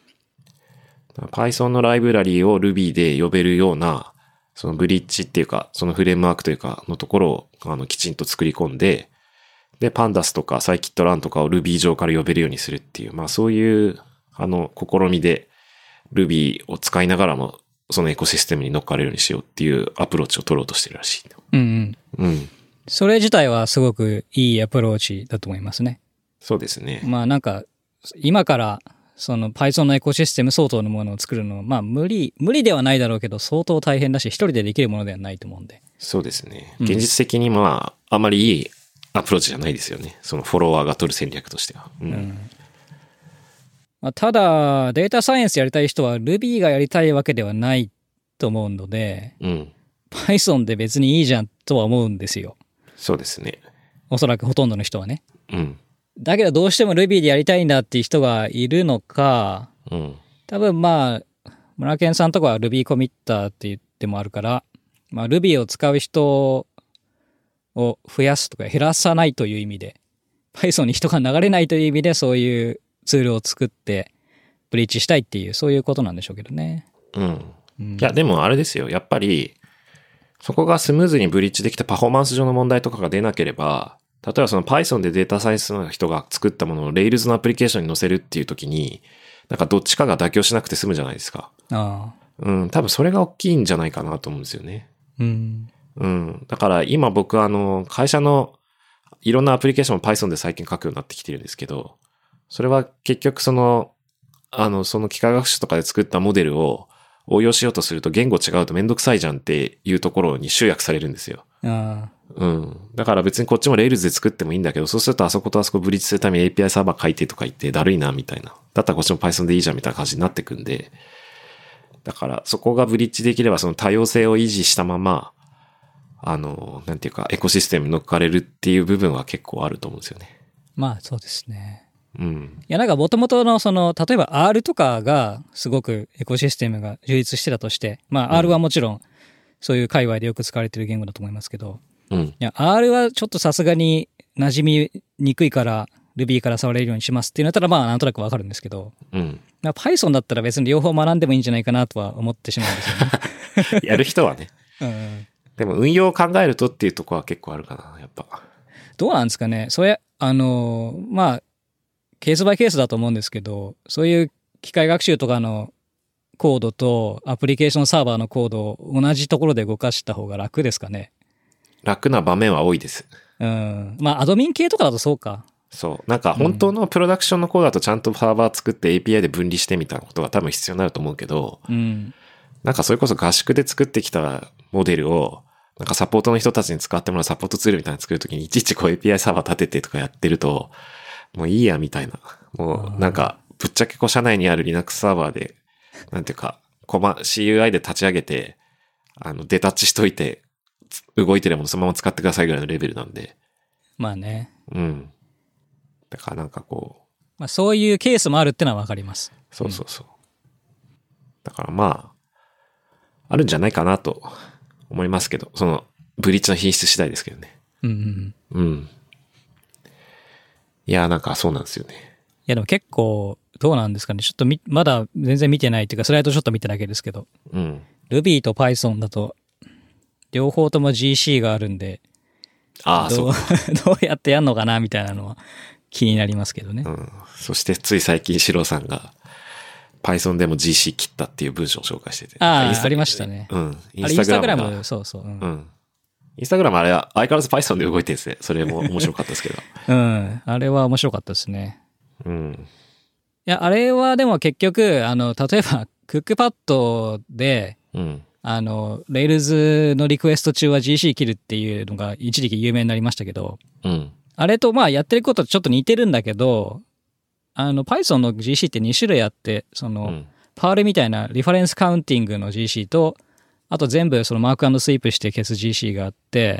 。Python のライブラリを Ruby で呼べるような、そのブリッジっていうか、そのフレームワークというか、のところを、あの、きちんと作り込んで、で、Pandas とか Scikit-learn とかを Ruby 上から呼べるようにするっていう、まあそういう、あの、試みで Ruby を使いながらも、そのエコシステムに乗っかれるようにしようっていうアプローチを取ろうとしてるらしい。 うんうん。 うん。 それ自体はすごくいいアプローチだと思いますね。 そうですね。 まあなんか、今からその Python のエコシステム相当のものを作るのは、まあ無理、無理ではないだろうけど相当大変だし、一人でできるものではないと思うんで。 そうですね。 うん現実的にまあ、あまりいいアプローチじゃないですよね。そのフォロワーが取る戦略としては。うん。 うんまあ、ただ、データサイエンスやりたい人は Ruby がやりたいわけではないと思うので、 うん。 Python で別にいいじゃんとは思うんですよ。 そうですね。 おそらくほとんどの人はね。 うん。 だけどどうしても Ruby でやりたいんだっていう人がいるのか、 うん。 多分まあ、村健さんとかは Ruby コミッターって言ってもあるから、まあ Ruby を使う人を増やすとか減らさないという意味で、Python に人が流れないという意味でそういうツールを作ってブリッジしたいっていう、そういうことなんでしょうけどね。 うん。 うん、 いや、でもあれですよ。やっぱり、そこがスムーズにブリッジできてパフォーマンス上の問題とかが出なければ、例えばその Python でデータサイエンスの人が作ったものを Rails のアプリケーションに載せるっていう時に、なんかどっちかが妥協しなくて済むじゃないですか。 ああ。 うん、多分それが大きいんじゃないかなと思うんですよね。 うん。 うん。だから今僕はあの、会社のいろんなアプリケーションを Python で最近書くようになってきてるんですけど、それは結局その、あの、その機械学習とかで作ったモデルを応用しようとすると言語違うとめんどくさいじゃんっていうところに集約されるんですよ。 ああ。 うん。だから別にこっちも Rails で作ってもいいんだけど、そうするとあそことあそこブリッジするために エーピーアイ サーバー書いてとか言ってだるいなみたいな。だったらこっちも Python でいいじゃんみたいな感じになってくんで、だからそこがブリッジできればその多様性を維持したまま、あの、なんていうかエコシステムに乗っかれるっていう部分は結構あると思うんですよね。 まあそうですね。 うん。 いやなんか元々のその、例えば R とかがすごくエコシステムが充実してたとして、まあ R はもちろんそういう界隈でよく使われてる言語だと思いますけど、 うん。 いや R はちょっとさすがに馴染みにくいから Ruby から触れるようにしますっていうのだったらまあなんとなくわかるんですけど、 うん。 まあ、Python だったら別に両方学んでもいいんじゃないかなとは思ってしまうんですよね。 やる人はね。 うん、 でも運用を考えるとっていうところは結構あるかな、やっぱ。 どうなんですかね。それ、あの、まあ、ケースバイケースだと思うんですけど、そういう機械学習とかのコードとアプリケーションサーバーのコードを同じところで動かした方が楽ですかね。 楽な場面は多いです。 うん。まあ、アドミン系とかだとそうか。 そう。なんか本当のプロダクションのコードだとちゃんとサーバー作って エーピーアイ で分離してみたいなことが多分必要になると思うけど、 うん。 なんかそれこそ合宿で作ってきたモデルを、なんかサポートの人たちに使ってもらうサポートツールみたいなの作るときにいちいちこう エーピーアイ サーバー立ててとかやってると、もういいやみたいな。もうなんかぶっちゃけこう社内にある Linux サーバーで、なんていうか、コマ シーユーアイ で立ち上げて、あの、デタッチしといて、動いてるものそのまま使ってくださいぐらいのレベルなんで。 まあね。 うん。だからなんかこう。 まあそういうケースもあるってのはわかります。 そうそうそう。うん、だからまあ、あるんじゃないかなと思いますけど、その、ブリッジの品質次第ですけどね。 うんうん。 うん。いや、なんかそうなんですよね。 いやでも結構、どうなんですかね。ちょっとみ、まだ全然見てないっていうか、スライドちょっと見ただけですけど。 うん。 Ruby と Python だと、両方とも ジーシー があるんで、 ああ、そう。 どうやってやんのかなみたいなのは気になりますけどね。 うん。そしてつい最近、シロさんが Python でも ジーシー 切ったっていう文章を紹介してて。 ああ、ありましたね。 うん。 インスタグラム、そうそう。うん。 うん。インスタグラムあれは相変わらず Python で動いてるんですね。それも面白かったですけど。 うん。あれは面白かったですね。 うん。 いや、あれはでも結局、あの、例えば、クックパッドで、 うん。 あの、Rails のリクエスト中は ジーシー 切るっていうのが一時期有名になりましたけど、 うん。 あれとまあやってることちょっと似てるんだけど、あの Python の ジーシー ってに種類あって、その、うん、パールみたいなリファレンスカウンティングの ジーシー と、あと全部そのマーク&スイープして消す ジーシー があって、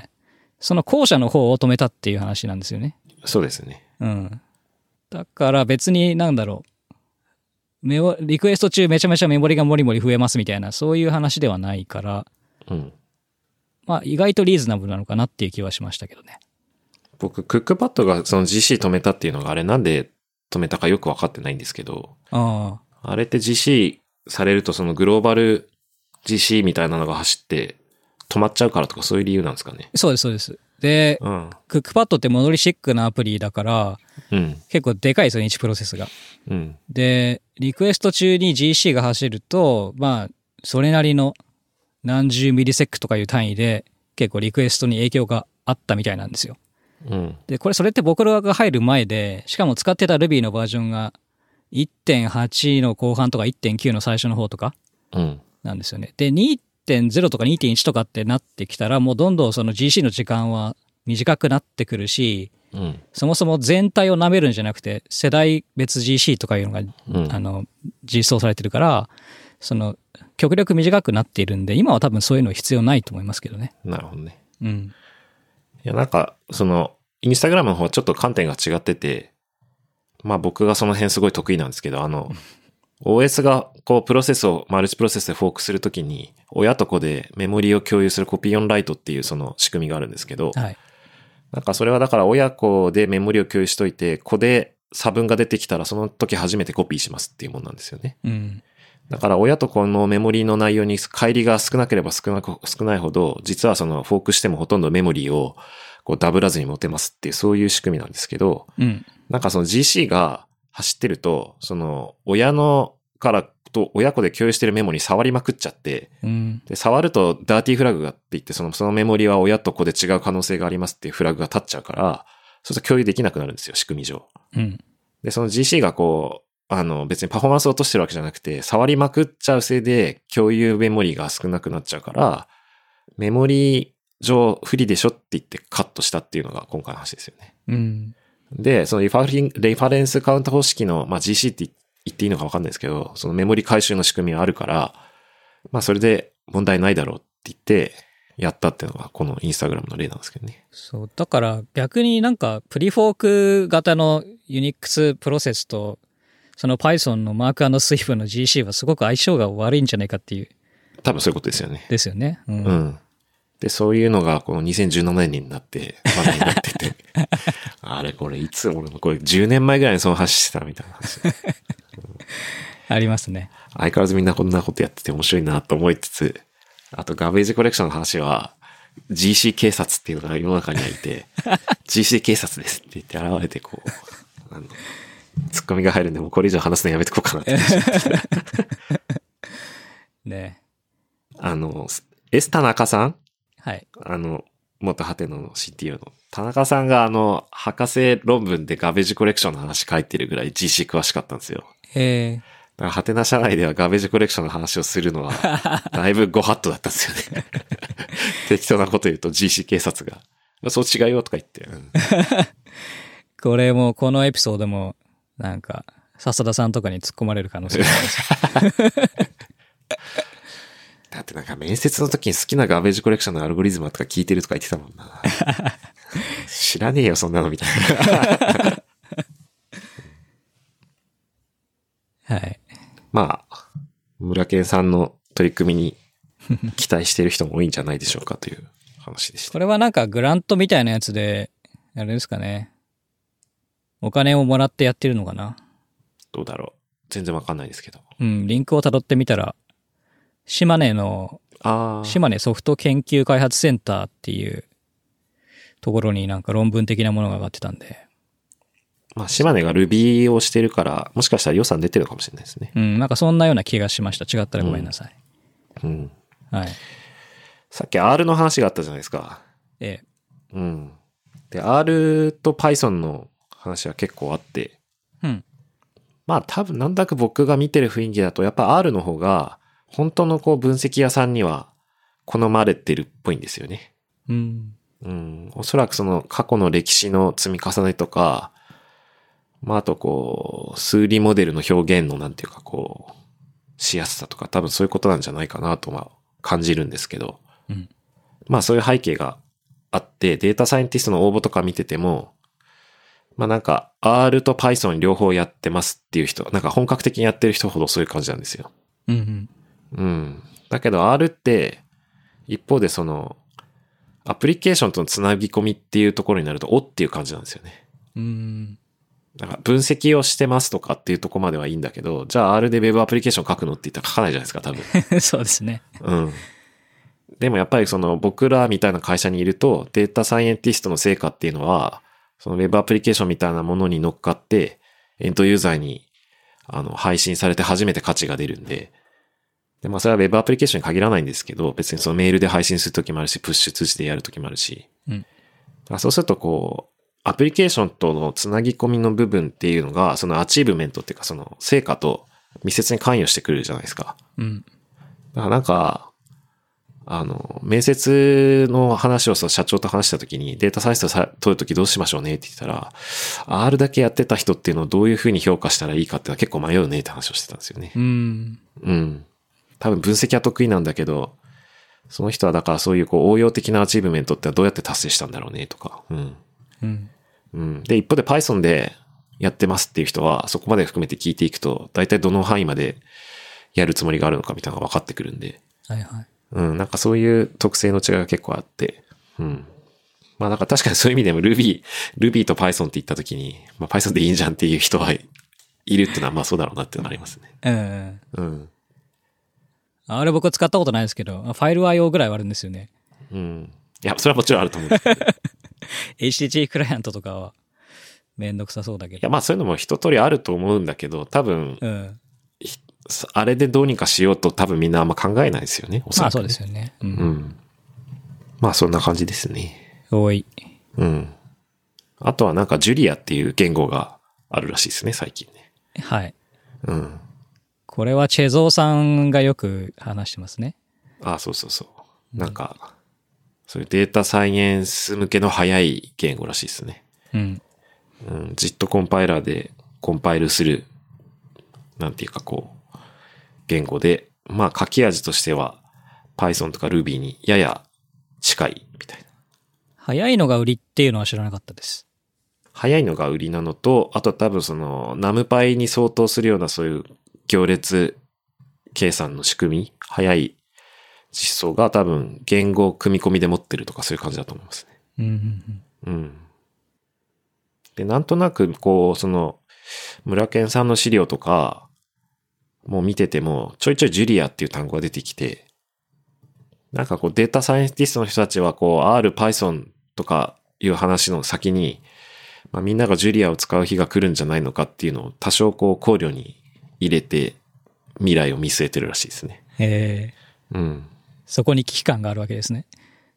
その後者の方を止めたっていう話なんですよね。 そうですね。 うん。だから別になんだろう。メモリクエスト中めちゃめちゃメモリがモリモリ増えますみたいな、そういう話ではないから、 うん、 まあ意外とリーズナブルなのかなっていう気はしましたけどね。 僕、クックパッドがその ジーシー 止めたっていうのがあれなんで止めたかよくわかってないんですけど、 ああれって ジーシー されるとそのグローバル ジーシー みたいなのが走って止まっちゃうからとかそういう理由なんですかね。 そうです、そうです。で、うん、クックパッドってモノリシックなアプリだから、うん、結構でかいですよね、いちプロセスが。うん、で、リクエスト中に ジーシー が走ると、まあ、それなりの何十ミリセックとかいう単位で結構リクエストに影響があったみたいなんですよ。うん、で、これそれって僕らが入る前で、しかも使ってた Ruby のバージョンが いってんはち の後半とか いってんきゅう の最初の方とかなんですよね。で、にてんゼロ とか にてんいち とかってなってきたら、もうどんどんその ジーシー の時間は短くなってくるし、うん、そもそも全体を舐めるんじゃなくて、世代別 ジーシー とかいうのが、うん、あの、実装されてるから、その、極力短くなっているんで、今は多分そういうの必要ないと思いますけどね。 なるほどね。 うん。 いや、なんか、その、インスタグラムの方はちょっと観点が違ってて、まあ僕がその辺すごい得意なんですけど、あの、オーエス がこうプロセスをマルチプロセスでフォークするときに、親と子でメモリを共有するコピーオンライトっていうその仕組みがあるんですけど、はい、なんかそれはだから親子でメモリを共有しといて、子で差分が出てきたらその時初めてコピーしますっていうものなんですよね。うん、だから親と子のメモリの内容に乖離が少なければ少なく、少ないほど、実はそのフォークしてもほとんどメモリをこうダブらずに持てますっていうそういう仕組みなんですけど、うん、なんかその ジーシー が走ってると、その親のからと親子で共有してるメモリ触りまくっちゃって、うん、で触るとダーティーフラグがって言ってそのそのメモリは親と子で違う可能性がありますっていうフラグが立っちゃうから、そうすると共有できなくなるんですよ、仕組み上。うん、で、その ジーシー がこう、あの別にパフォーマンスを落としてるわけじゃなくて、触りまくっちゃうせいで共有メモリが少なくなっちゃうから、メモリ上不利でしょって言ってカットしたっていうのが今回の話ですよね。うん、で、そのリファリン、リファレンスカウント方式の、まあ、ジーシー って言っていいのか分かんないですけど、そのメモリ回収の仕組みはあるから、まあそれで問題ないだろうって言ってやったっていうのがこのインスタグラムの例なんですけどね。 そう、だから逆になんかプリフォーク型の Unix プロセスとその Python のマーク&スイープの ジーシー はすごく相性が悪いんじゃないかっていう。 多分そういうことですよね。 ですよね。うん。 うん、で、そういうのがこのにせんじゅうななねんになって話題になってて、あれこれいつ俺もこれじゅうねんまえぐらいにその話してたみたいな話。 ありますね。 相変わらずみんなこんなことやってて面白いなと思いつつ、あとガベージコレクションの話は ジーシー 警察っていうのが世の中にはいて、ジーシー 警察ですって言って現れてこう、あの、ツッコミが入るんでもうこれ以上話すのやめてこうかなってね。 あの、エス田中さん、 はい。 あの、 元ハテナの シーティーオー の田中さんがあの、博士論文でガベージコレクションの話書いてるぐらい ジーシー 詳しかったんですよ。 へえ。 だからハテナ社内ではガベージコレクションの話をするのは、だいぶご法度だったんですよね。適当なこと言うと ジーシー 警察が、そう違うよとか言って。うん、 これも、このエピソードも、なんか、笹田さんとかに突っ込まれる可能性があるんですよ。 だってなんか面接の時に好きなガベージコレクションのアルゴリズムとか聞いてるとか言ってたもんな。知らねえよ、そんなのみたいな。 はい。 まあ、村健さんの取り組みに期待してる人も多いんじゃないでしょうかという話でした。 これはなんかグラントみたいなやつで、あれですかね。お金をもらってやってるのかな。 どうだろう。全然わかんないですけど。 うん、リンクを辿ってみたら、島根の、島根ソフト研究開発センターっていうところになんか論文的なものが上がってたんで。 まあ、島根が Ruby をしてるから、もしかしたら予算出てるかもしれないですね。 うん、なんかそんなような気がしました。違ったらごめんなさい。 うん。うん、 はい。 さっき R の話があったじゃないですか。 ええ。 うん。で、R と Python の話は結構あって。 うん。 まあ多分なんだか僕が見てる雰囲気だと、やっぱ R の方が、本当のこう分析屋さんには好まれてるっぽいんですよね。 うん。 うん。おそらくその過去の歴史の積み重ねとか、まああとこう、数理モデルの表現のなんていうかこう、しやすさとか多分そういうことなんじゃないかなとは感じるんですけど。 うん。 まあそういう背景があって、データサイエンティストの応募とか見てても、まあなんか R と Python 両方やってますっていう人、なんか本格的にやってる人ほどそういう感じなんですよ。 うんうん。 うん。だけど R って、一方でその、アプリケーションとのつなぎ込みっていうところになると、おっていう感じなんですよね。 うん。 だから分析をしてますとかっていうところまではいいんだけど、じゃあ R で Web アプリケーション書くのって言ったら書かないじゃないですか、多分。 そうですね。 うん。でもやっぱりその僕らみたいな会社にいると、データサイエンティストの成果っていうのは、その Web アプリケーションみたいなものに乗っかって、エンドユーザーにあの配信されて初めて価値が出るんで、で、まあそれは Web アプリケーションに限らないんですけど、別にそのメールで配信するときもあるし、プッシュ通じてやるときもあるし。 うん。 だからそうするとこう、アプリケーションとのつなぎ込みの部分っていうのが、そのアチーブメントっていうかその成果と密接に関与してくるじゃないですか。 うん。 だからなんか、あの、面接の話をさ、社長と話したときに、データサイエンスト取るときどうしましょうねって言ったら、R だけやってた人っていうのをどういうふうに評価したらいいかっていうのは結構迷うねって話をしてたんですよね。 うん。 うん。多分分析は得意なんだけど、その人はだからそういうこう応用的なアチーブメントってどうやって達成したんだろうねとか。うん。 うん。 うん。で、一方で Python でやってますっていう人は、そこまで含めて聞いていくと、大体どの範囲までやるつもりがあるのかみたいなのが分かってくるんで。 はいはい。 うん。なんかそういう特性の違いが結構あって。うん。まあなんか確かにそういう意味でも Ruby、Ruby と Python って言ったときに、まあ Python でいいんじゃんっていう人はいるっていうのはまあそうだろうなっていうのがありますね。 うん。 うん。 あれ僕使ったことないですけど、ファイル アイオー ぐらいはあるんですよね。 うん。いや、それはもちろんあると思うんですけど。 エイチティーティー クライアントとかはめんどくさそうだけど。 いや、まあそういうのも一通りあると思うんだけど、多分、 うん。 あれでどうにかしようと多分みんなあんま考えないですよね。おそらくね。 まあそうですよね。うん。 うん。まあそんな感じですね。 多い。 うん。あとはなんかジュリアっていう言語があるらしいですね、最近ね。 はい。 うん。 これはチェゾーさんがよく話してますね。 ああ、そうそうそう。なんか、そういうデータサイエンス向けの早い言語らしいですね。 うん。 うん。ジットコンパイラーでコンパイルする、なんていうかこう、言語で、まあ書き味としては Python とか Ruby にやや近いみたいな。 早いのが売りっていうのは知らなかったです。 早いのが売りなのと、あと多分その NumPy に相当するようなそういう行列計算の仕組み、早い実装が多分言語組み込みで持ってるとかそういう感じだと思いますね。 うんうんうん。で、なんとなくこう、その村健さんの資料とかもう見ててもちょいちょいジュリアっていう単語が出てきて、なんかこうデータサイエンティストの人たちはこう R、Python とかいう話の先に、まあ、みんながジュリアを使う日が来るんじゃないのかっていうのを多少こう考慮に入れて未来を見据えてるらしいですね。 へえ。 うん。 そこに危機感があるわけですね。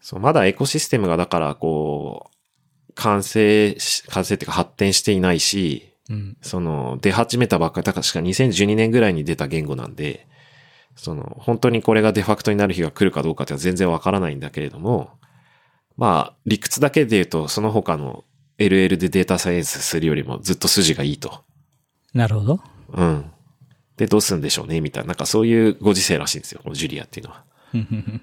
そう、まだエコシステムがだからこう、完成し、完成っていうか発展していないし、 うん。 その、出始めたばっかり、確かにせんじゅうにねんぐらいに出た言語なんで、その、本当にこれがデファクトになる日が来るかどうかって全然わからないんだけれども、まあ、理屈だけで言うと、その他の エルエル でデータサイエンスするよりもずっと筋がいいと。 なるほど。 うん。で、どうするんでしょうねみたいな、なんかそういうご時世らしいんですよ、このジュリアっていうのは。うん。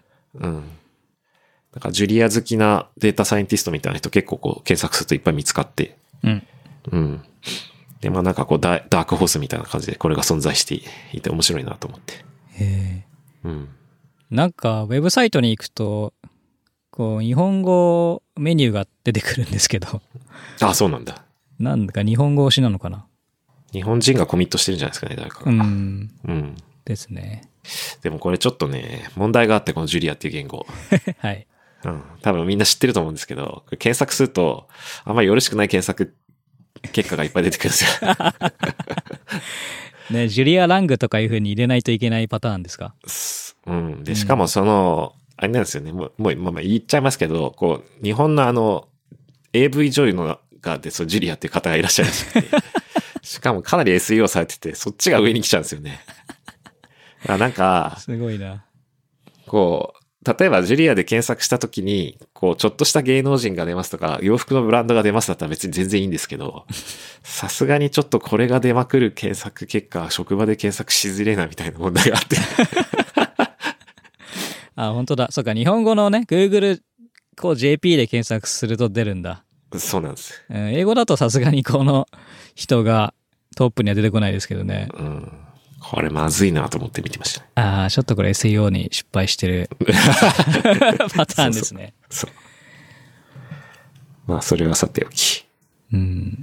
なんかジュリア好きなデータサイエンティストみたいな人結構こう検索するといっぱい見つかって、 うん。 うん。で、まあなんかこうダークホースみたいな感じでこれが存在していて面白いなと思って。 へえ。 うん。 なんか、ウェブサイトに行くと、こう、日本語メニューが出てくるんですけど。 あ、そうなんだ。 なんだか日本語推しなのかな。 日本人がコミットしてるんじゃないですかね、誰かが。 うん。 うん。 ですね。 でもこれちょっとね、問題があって、このジュリアっていう言語。 はい。 うん。多分みんな知ってると思うんですけど、検索すると、あんまりよろしくない検索結果がいっぱい出てくるんですよ。 ね、ジュリア・ラングとかいう風に入れないといけないパターンですか？ うん。で、しかもその、うん、あれなんですよね。もう、もう、まあまあ言っちゃいますけど、こう、日本のあの、エーブイ 女優のがで、そう、ジュリアっていう方がいらっしゃるらしくて、しかもかなり エスイーオー されてて、そっちが上に来ちゃうんですよね。なんか、 すごいな。 こう、例えばジュリアで検索したときに、こう、ちょっとした芸能人が出ますとか、洋服のブランドが出ますだったら別に全然いいんですけど、さすがにちょっとこれが出まくる検索結果、職場で検索しづれなみたいな問題があって。 あ、本当だ。そうか、日本語のね、Google、こう ジェーピー で検索すると出るんだ。 そうなんです。 うん、英語だとさすがにこの人がトップには出てこないですけどね。 うん。これまずいなと思って見てました、ね。 ああ、ちょっとこれ エスイーオー に失敗してるパターンですね。 そうそう。まあ、それはさておき。 うん。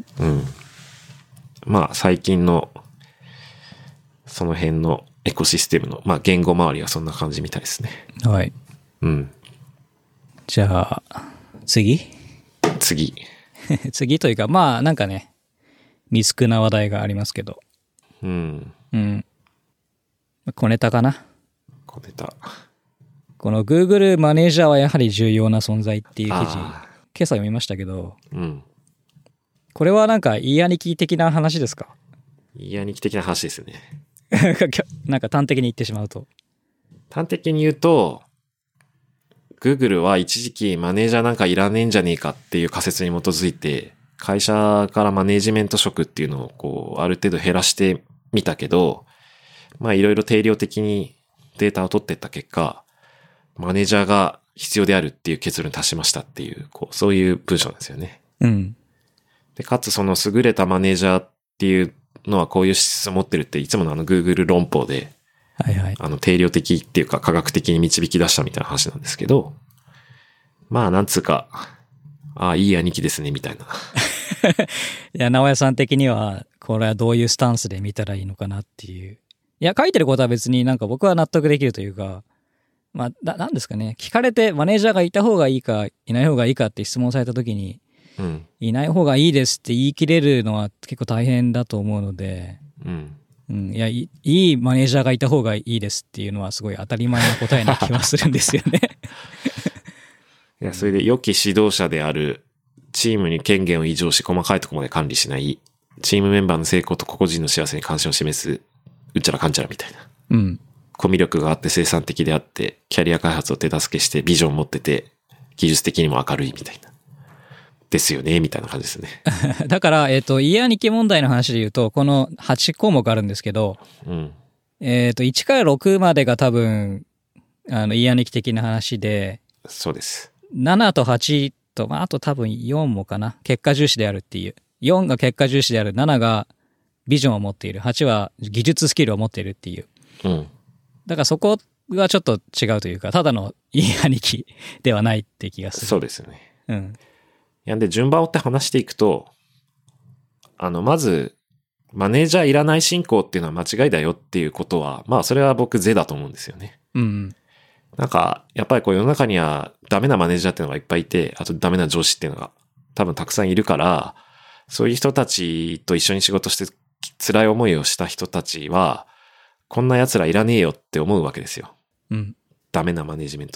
うん。まあ、最近の、その辺のエコシステムの、まあ、言語周りはそんな感じみたいですね。 はい。 うん。 じゃあ、次次。 次というか、まあ、なんかね、ミスクな話題がありますけど。 うん。 うん。小ネタかな。 小ネタ。 この Google マネージャーはやはり重要な存在っていう記事、今朝読みましたけど、 うん。 これはなんか、いい兄貴的な話ですか？ いい兄貴的な話ですね。 なんか端的に言ってしまうと。 端的に言うと、Google は一時期マネージャーなんかいらねえんじゃねえかっていう仮説に基づいて、会社からマネージメント職っていうのをこう、ある程度減らしてみたけど、まあいろいろ定量的にデータを取っていった結果、マネージャーが必要であるっていう結論に達しましたっていう、こう、そういう文章なんですよね。 うん。 で、かつその優れたマネージャーっていうのはこういう資質を持ってるっていつものあの Google 論法で、 はいはい。 あの定量的っていうか科学的に導き出したみたいな話なんですけど、まあなんつうか、ああ、いい兄貴ですね、みたいな。 いや、直江さん的には、これはどういうスタンスで見たらいいのかなっていう。いや、書いてることは別になんか僕は納得できるというか、まあ、な、なんですかね。聞かれてマネージャーがいた方がいいか、いない方がいいかって質問されたときに、 うん。 いない方がいいですって言い切れるのは結構大変だと思うので、 うん。 うん、いやい、いいマネージャーがいた方がいいですっていうのはすごい当たり前の答えな気はするんですよね。 いや、それで良き指導者である、チームに権限を移譲し細かいところまで管理しない、チームメンバーの成功と個々人の幸せに関心を示す、うっちゃらかんちゃらみたいな。 うん。 コミュ力があって生産的であって、キャリア開発を手助けしてビジョン持ってて、技術的にも明るいみたいな。ですよね、みたいな感じですね。 だから、えっと、いい兄貴問題の話で言うと、このはち項目あるんですけど、 うん。 えっと、いちからろくまでが多分、あの、いい兄貴的な話で、 そうです。 ななとはちと、まあ、あと多分よんもかな。結果重視であるっていう。よんが結果重視である。なながビジョンを持っている。はちは技術スキルを持っているっていう。 うん。 だからそこがちょっと違うというか、ただのいい兄貴ではないって気がする。 そうですよね。 うん。 いやんで、順番を追って話していくと、あの、まず、マネージャーいらない進行っていうのは間違いだよっていうことは、まあ、それは僕是だと思うんですよね。 うん。 なんか、やっぱりこう世の中にはダメなマネージャーっていうのがいっぱいいて、あとダメな上司っていうのが多分たくさんいるから、そういう人たちと一緒に仕事して辛い思いをした人たちは、こんな奴らいらねえよって思うわけですよ。 うん。 ダメなマネジメントね。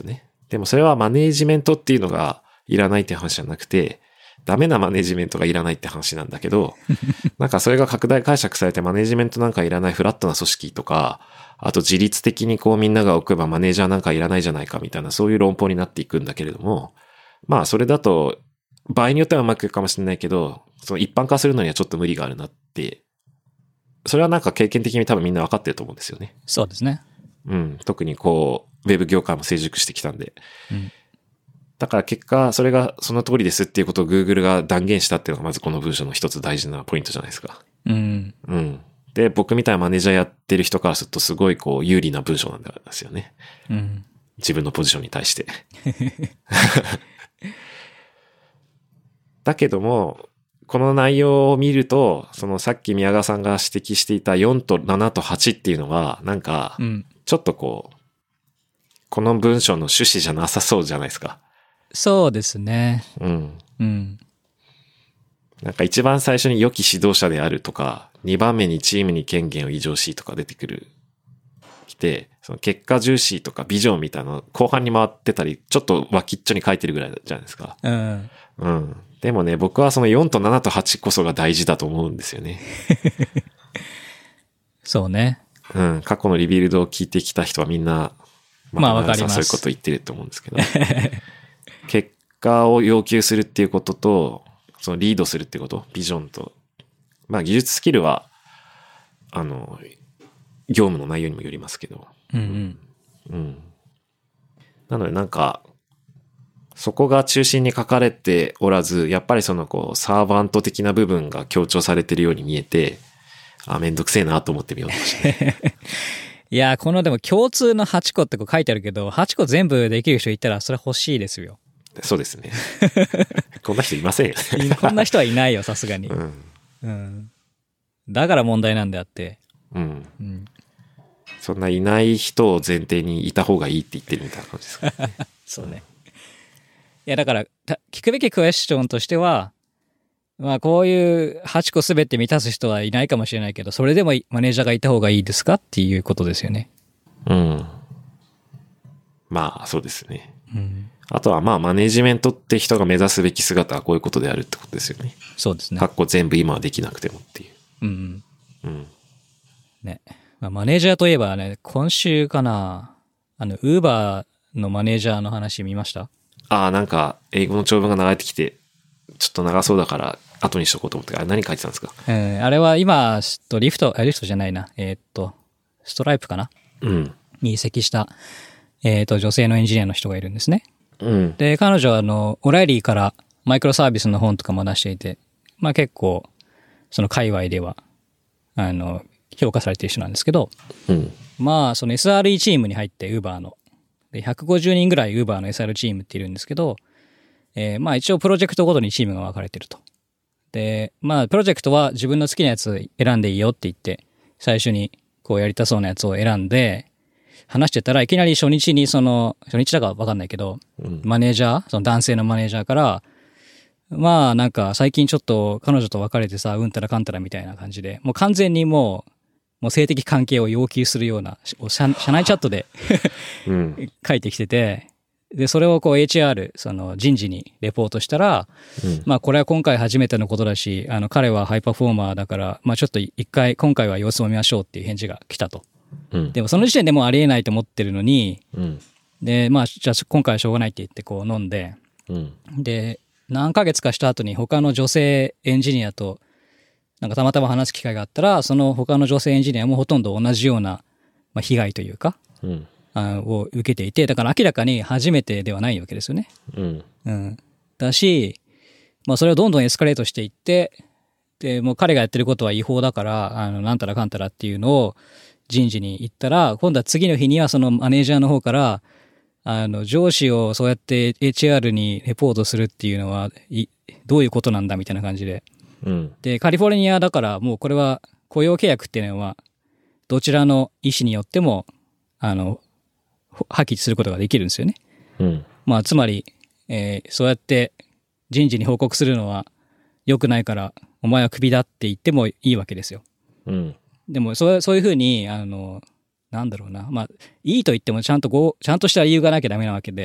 でもそれはマネージメントっていうのがいらないって話じゃなくて、ダメなマネージメントがいらないって話なんだけど、なんかそれが拡大解釈されてマネージメントなんかいらないフラットな組織とか、あと自律的にこうみんなが置けばマネージャーなんかいらないじゃないかみたいなそういう論法になっていくんだけれども、まあそれだと場合によってはうまくいくかもしれないけど、その一般化するのにはちょっと無理があるなって、それはなんか経験的に多分みんな分かってると思うんですよね。 そうですね。 うん。特にこう、ウェブ業界も成熟してきたんで。 うん、 だから結果、それがその通りですっていうことを Google が断言したっていうのがまずこの文章の一つ大事なポイントじゃないですか。 うん。 うん。で、僕みたいなマネージャーやってる人からするとすごいこう有利な文章なんですよね。 うん。 自分のポジションに対して。だけども、この内容を見ると、そのさっき宮川さんが指摘していたよんとななとはちっていうのが、なんか、ちょっとこう、この文章の趣旨じゃなさそうじゃないですか。 そうですね。 うん。 うん。 なんか一番最初に良き指導者であるとか、にばんめにチームに権限を委譲しとか出てくる。来て、その結果重視とかビジョンみたいなの後半に回ってたり、ちょっと脇っちょに書いてるぐらいじゃないですか。 うん。 うん。でもね、僕はそのよんとななとはちこそが大事だと思うんですよね。 そうね。 うん。過去のリビルドを聞いてきた人はみんな、 まあわかります。 そういうこと言ってると思うんですけど。結果を要求するっていうことと、そのリードするっていうこと、ビジョンと。まあ技術スキルは、あの、業務の内容にもよりますけど。 うんうん。 うん。なのでなんか、そこが中心に書かれておらず、やっぱりそのこう、サーバント的な部分が強調されてるように見えて、あ、めんどくせえなと思ってみようとして。 いや、このでも共通のはちこってこう書いてあるけど、はちこ全部できる人いたらそれ欲しいですよ。 そうですね。こんな人いませんよね。 こんな人はいないよ、さすがに。 うん。 うん。だから問題なんであって。 うん。 うん、 そんないない人を前提にいた方がいいって言ってるみたいな感じですかね。 そうね。いや、だから、聞くべきクエスチョンとしては、まあ、こういうはちこすべて満たす人はいないかもしれないけど、それでもマネージャーがいた方がいいですかっていうことですよね。 うん。まあ、そうですね。 うん、 あとは、まあ、マネージメントって人が目指すべき姿はこういうことであるってことですよね。 そうですね。 かっこ全部今はできなくてもっていう。 うん。 うん。 ね。まあ、マネージャーといえばね、今週かな、あの、ウーバーのマネージャーの話見ました？ ああ、なんか、英語の長文が流れてきて、ちょっと長そうだから、後にしとこうと思って、あれ何書いてたんですか？ うん、あれは今、リフト、リフトじゃないな。えー、っと、ストライプかな、 うん。 に移籍した、えー、っと、女性のエンジニアの人がいるんですね。 うん。 で、彼女は、あの、オライリーからマイクロサービスの本とかも出していて、まあ結構、その界隈では、あの、評価されている人なんですけど、 うん。 まあ、その エスアールイー チームに入って、ウーバーの。で、ひゃくごじゅうにんぐらいウーバーの エスアール チームっているんですけど、えー、まあ一応プロジェクトごとにチームが分かれてると。で、まあプロジェクトは自分の好きなやつ選んでいいよって言って、最初にこうやりたそうなやつを選んで、話してたらいきなり初日にその、初日だか分かんないけど、 うん、 マネージャー、その男性のマネージャーから、まあなんか最近ちょっと彼女と別れてさ、うんたらかんたらみたいな感じで、もう完全にもう、もう性的関係を要求するような、社, 社内チャットでうん、 書いてきてて、で、それをこう エイチアール、その人事にレポートしたら、うん、まあこれは今回初めてのことだし、あの彼はハイパフォーマーだから、まあちょっと一回、今回は様子を見ましょうっていう返事が来たと。うん、でもその時点でもうありえないと思ってるのに、うん、で、まあじゃあ今回はしょうがないって言ってこう飲んで、うん、で、何ヶ月かした後に他の女性エンジニアとなんかたまたま話す機会があったら、その他の女性エンジニアもほとんど同じような、まあ、被害というか、うん、あを受けていて、だから明らかに初めてではないわけですよね。うんうん、だし、まあ、それをどんどんエスカレートしていって、でもう彼がやってることは違法だから、あのなんたらかんたらっていうのを人事に言ったら、今度は次の日にはそのマネージャーの方から、あの上司をそうやって エイチアール にレポートするっていうのはいどういうことなんだみたいな感じで。うん、で、カリフォルニアだからもうこれは雇用契約っていうのはどちらの意思によっても、あの、破棄することができるんですよね。うん、まあ、つまり、えー、そうやって人事に報告するのは良くないから、お前はクビだって言ってもいいわけですよ。うん、でもそう、そういうふうに、あの、なんだろうな、まあ、いいと言ってもちゃんとご、ちゃんとした理由がなきゃダメなわけで、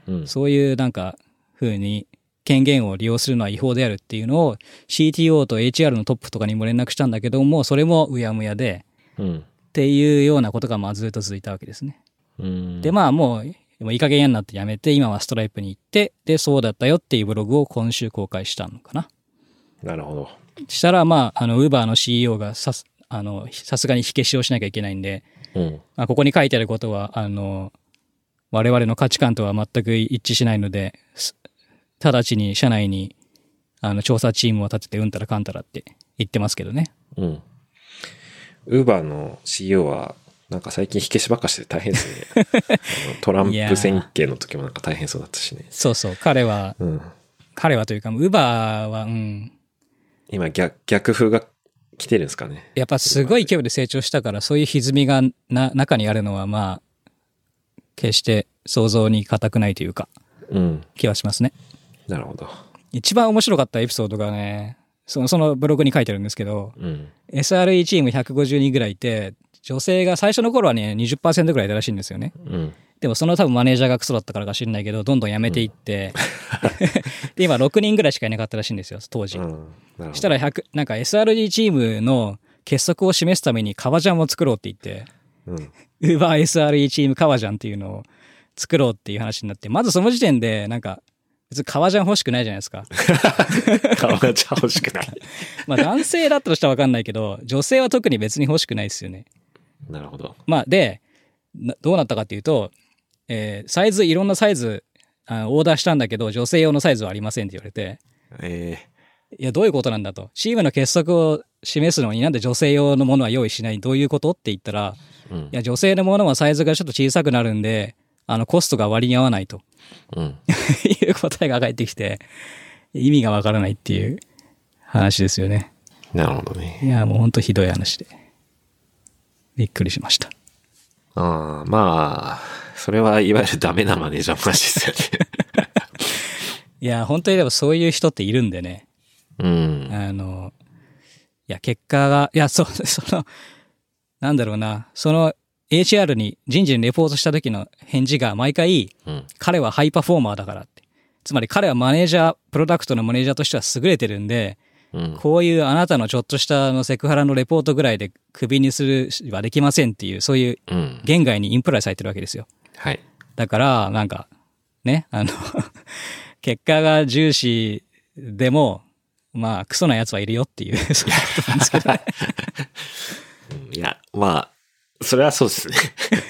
うん、 そういうなんか風に権限を利用するのは違法であるっていうのを シーティーオー と エイチアール のトップとかにも連絡したんだけども、それもうやむやで、 うん、 っていうようなことがまあずっと続いたわけですね。 うん、 でまあもうもういい加減やになってやめて、今はストライプに行って、でそうだったよっていうブログを今週公開したのかな。 なるほど。 したらまああの Uber の シーイーオー がさすあのさすがに火消しをしなきゃいけないんで、 うんまあ、ここに書いてあることはあの我々の価値観とは全く一致しないので、直ちに社内にあの調査チームを立ててうんたらかんたらって言ってますけどね。 うん。ウーバーの シーイーオー はなんか最近火消しばっかして大変ですね。あのトランプ選挙の時もなんか大変そうだったしね。 そうそう、彼は、 うん、 彼はというかウーバーは、うん、 今 逆, 逆風が来てるんですかね。 やっぱすごい勢いで成長したから、そういう歪みがな中にあるのはまあ決して想像に難くないというか、 うん、 気はしますね。 なるほど。 一番面白かったエピソードがね、そのそのブログに書いてるんですけど、 うん、 エスアールイー チームひゃくごじゅうにんぐらいいて、女性が最初の頃はね にじゅっパーセント ぐらいいたらしいんですよね。 うん、 でもその多分マネージャーがクソだったからか知んないけど、どんどん辞めていって、うん、で今ろくにんぐらいしかいなかったらしいんですよ当時。うん、そしたらひゃくなんか エスアールディー チームの結束を示すために革ジャンを作ろうって言って、 うん、 Uber エスアールイー チーム革ジャンっていうのを作ろうっていう話になって、まずその時点でなんか別に革ジャン欲しくないじゃないですか。 革ジャン欲しくない。 まあ男性だったとしたら分かんないけど、女性は特に別に欲しくないですよね。 なるほど。 まあでどうなったかっていうと、えー、サイズいろんなサイズあオーダーしたんだけど女性用のサイズはありませんって言われて、 えー、いやどういうことなんだと、チームの結束を示すのになんで女性用のものは用意しない、どういうことって言ったら、うん、いや女性のものはサイズがちょっと小さくなるんであのコストが割に合わないと、うん、いう答えが返ってきて意味がわからないっていう話ですよね。 なるほどね。 いやもうほんとひどい話でびっくりしました。 ああ、まあそれはいわゆるダメなマネージャーの話ですよね。 いや本当にでもそういう人っているんでね。 うん。 あのいや結果がいやそうそのなんだろうな、そのエイチアール に人事にレポートした時の返事が毎回、うん、彼はハイパフォーマーだからって、つまり彼はマネージャープロダクトのマネージャーとしては優れてるんで、うん、こういうあなたのちょっとしたのセクハラのレポートぐらいでクビにするはできませんっていう、そういう言外にインプライされてるわけですよ。 はい。 だからなんかね、あの結果が重視でもまあクソなやつはいるよっていうそういうことなんですけどね。 いやまあそれはそうですね。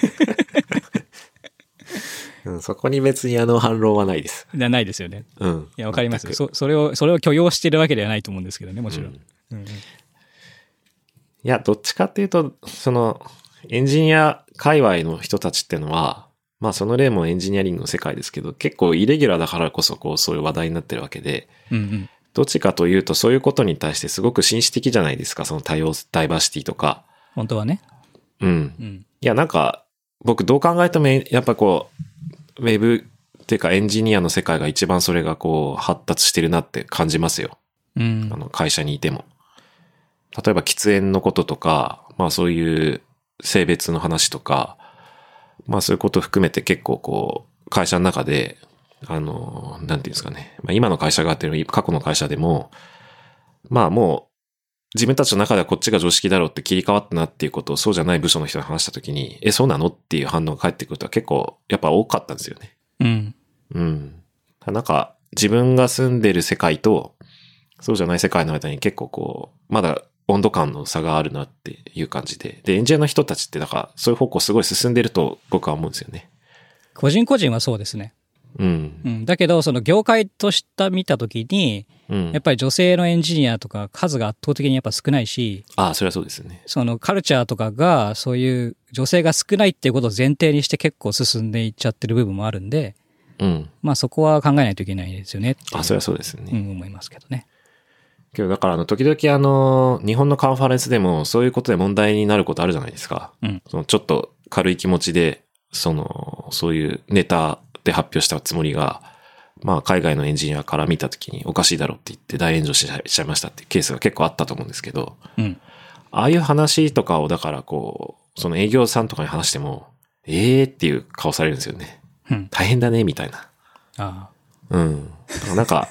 うん、そこに別にあの反論はないです。 いやないですよね。 うん。 いやわかりますよ。そそれをそれを許容してるわけではないと思うんですけどね、もちろん。うんうんうん、いやどっちかっていうとそのエンジニア界隈の人たちっていうのは、まあその例もエンジニアリングの世界ですけど、結構イレギュラーだからこそこうそういう話題になってるわけで、 うんうん、 どっちかというとそういうことに対してすごく紳士的じゃないですか、その多様ダイバーシティとか。 本当はね。 うん。うん、いやなんか僕どう考えてもやっぱこうウェブっていうかエンジニアの世界が一番それがこう発達してるなって感じますよ。 うん、 あの会社にいても。例えば喫煙のこととか、まあそういう性別の話とか、まあそういうことを含めて結構こう会社の中で、あの、なんていうんですかね。まあ今の会社があってる過去の会社でも、まあもう自分たちの中ではこっちが常識だろうって切り替わったなっていうことをそうじゃない部署の人に話したときに、え、そうなのっていう反応が返ってくるとは結構やっぱ多かったんですよね。 うん。 うん。なんか自分が住んでる世界とそうじゃない世界の間に結構こう、まだ温度感の差があるなっていう感じで。で、エンジニアの人たちってだからそういう方向すごい進んでると僕は思うんですよね。 個人個人はそうですね。 うん。 うん、だけど、その業界として見たときに、うん、やっぱり女性のエンジニアとか数が圧倒的にやっぱ少ないし、 ああ、それはそうですね。 そのカルチャーとかがそういう女性が少ないっていうことを前提にして結構進んでいっちゃってる部分もあるんで、 うん。 まあそこは考えないといけないですよね。 あ、それはそうですね。 うん、思いますけどね。 けどだからあの時々あの日本のカンファレンスでもそういうことで問題になることあるじゃないですか。 うん。 そのちょっと軽い気持ちでそのそういうネタで発表したつもりが、まあ海外のエンジニアから見たときにおかしいだろうって言って大炎上しちゃいましたっていうケースが結構あったと思うんですけど、 うん、 ああいう話とかをだからこう、その営業さんとかに話しても、えーっていう顔されるんですよね。 うん、 大変だねみたいな。 あうん。なんか、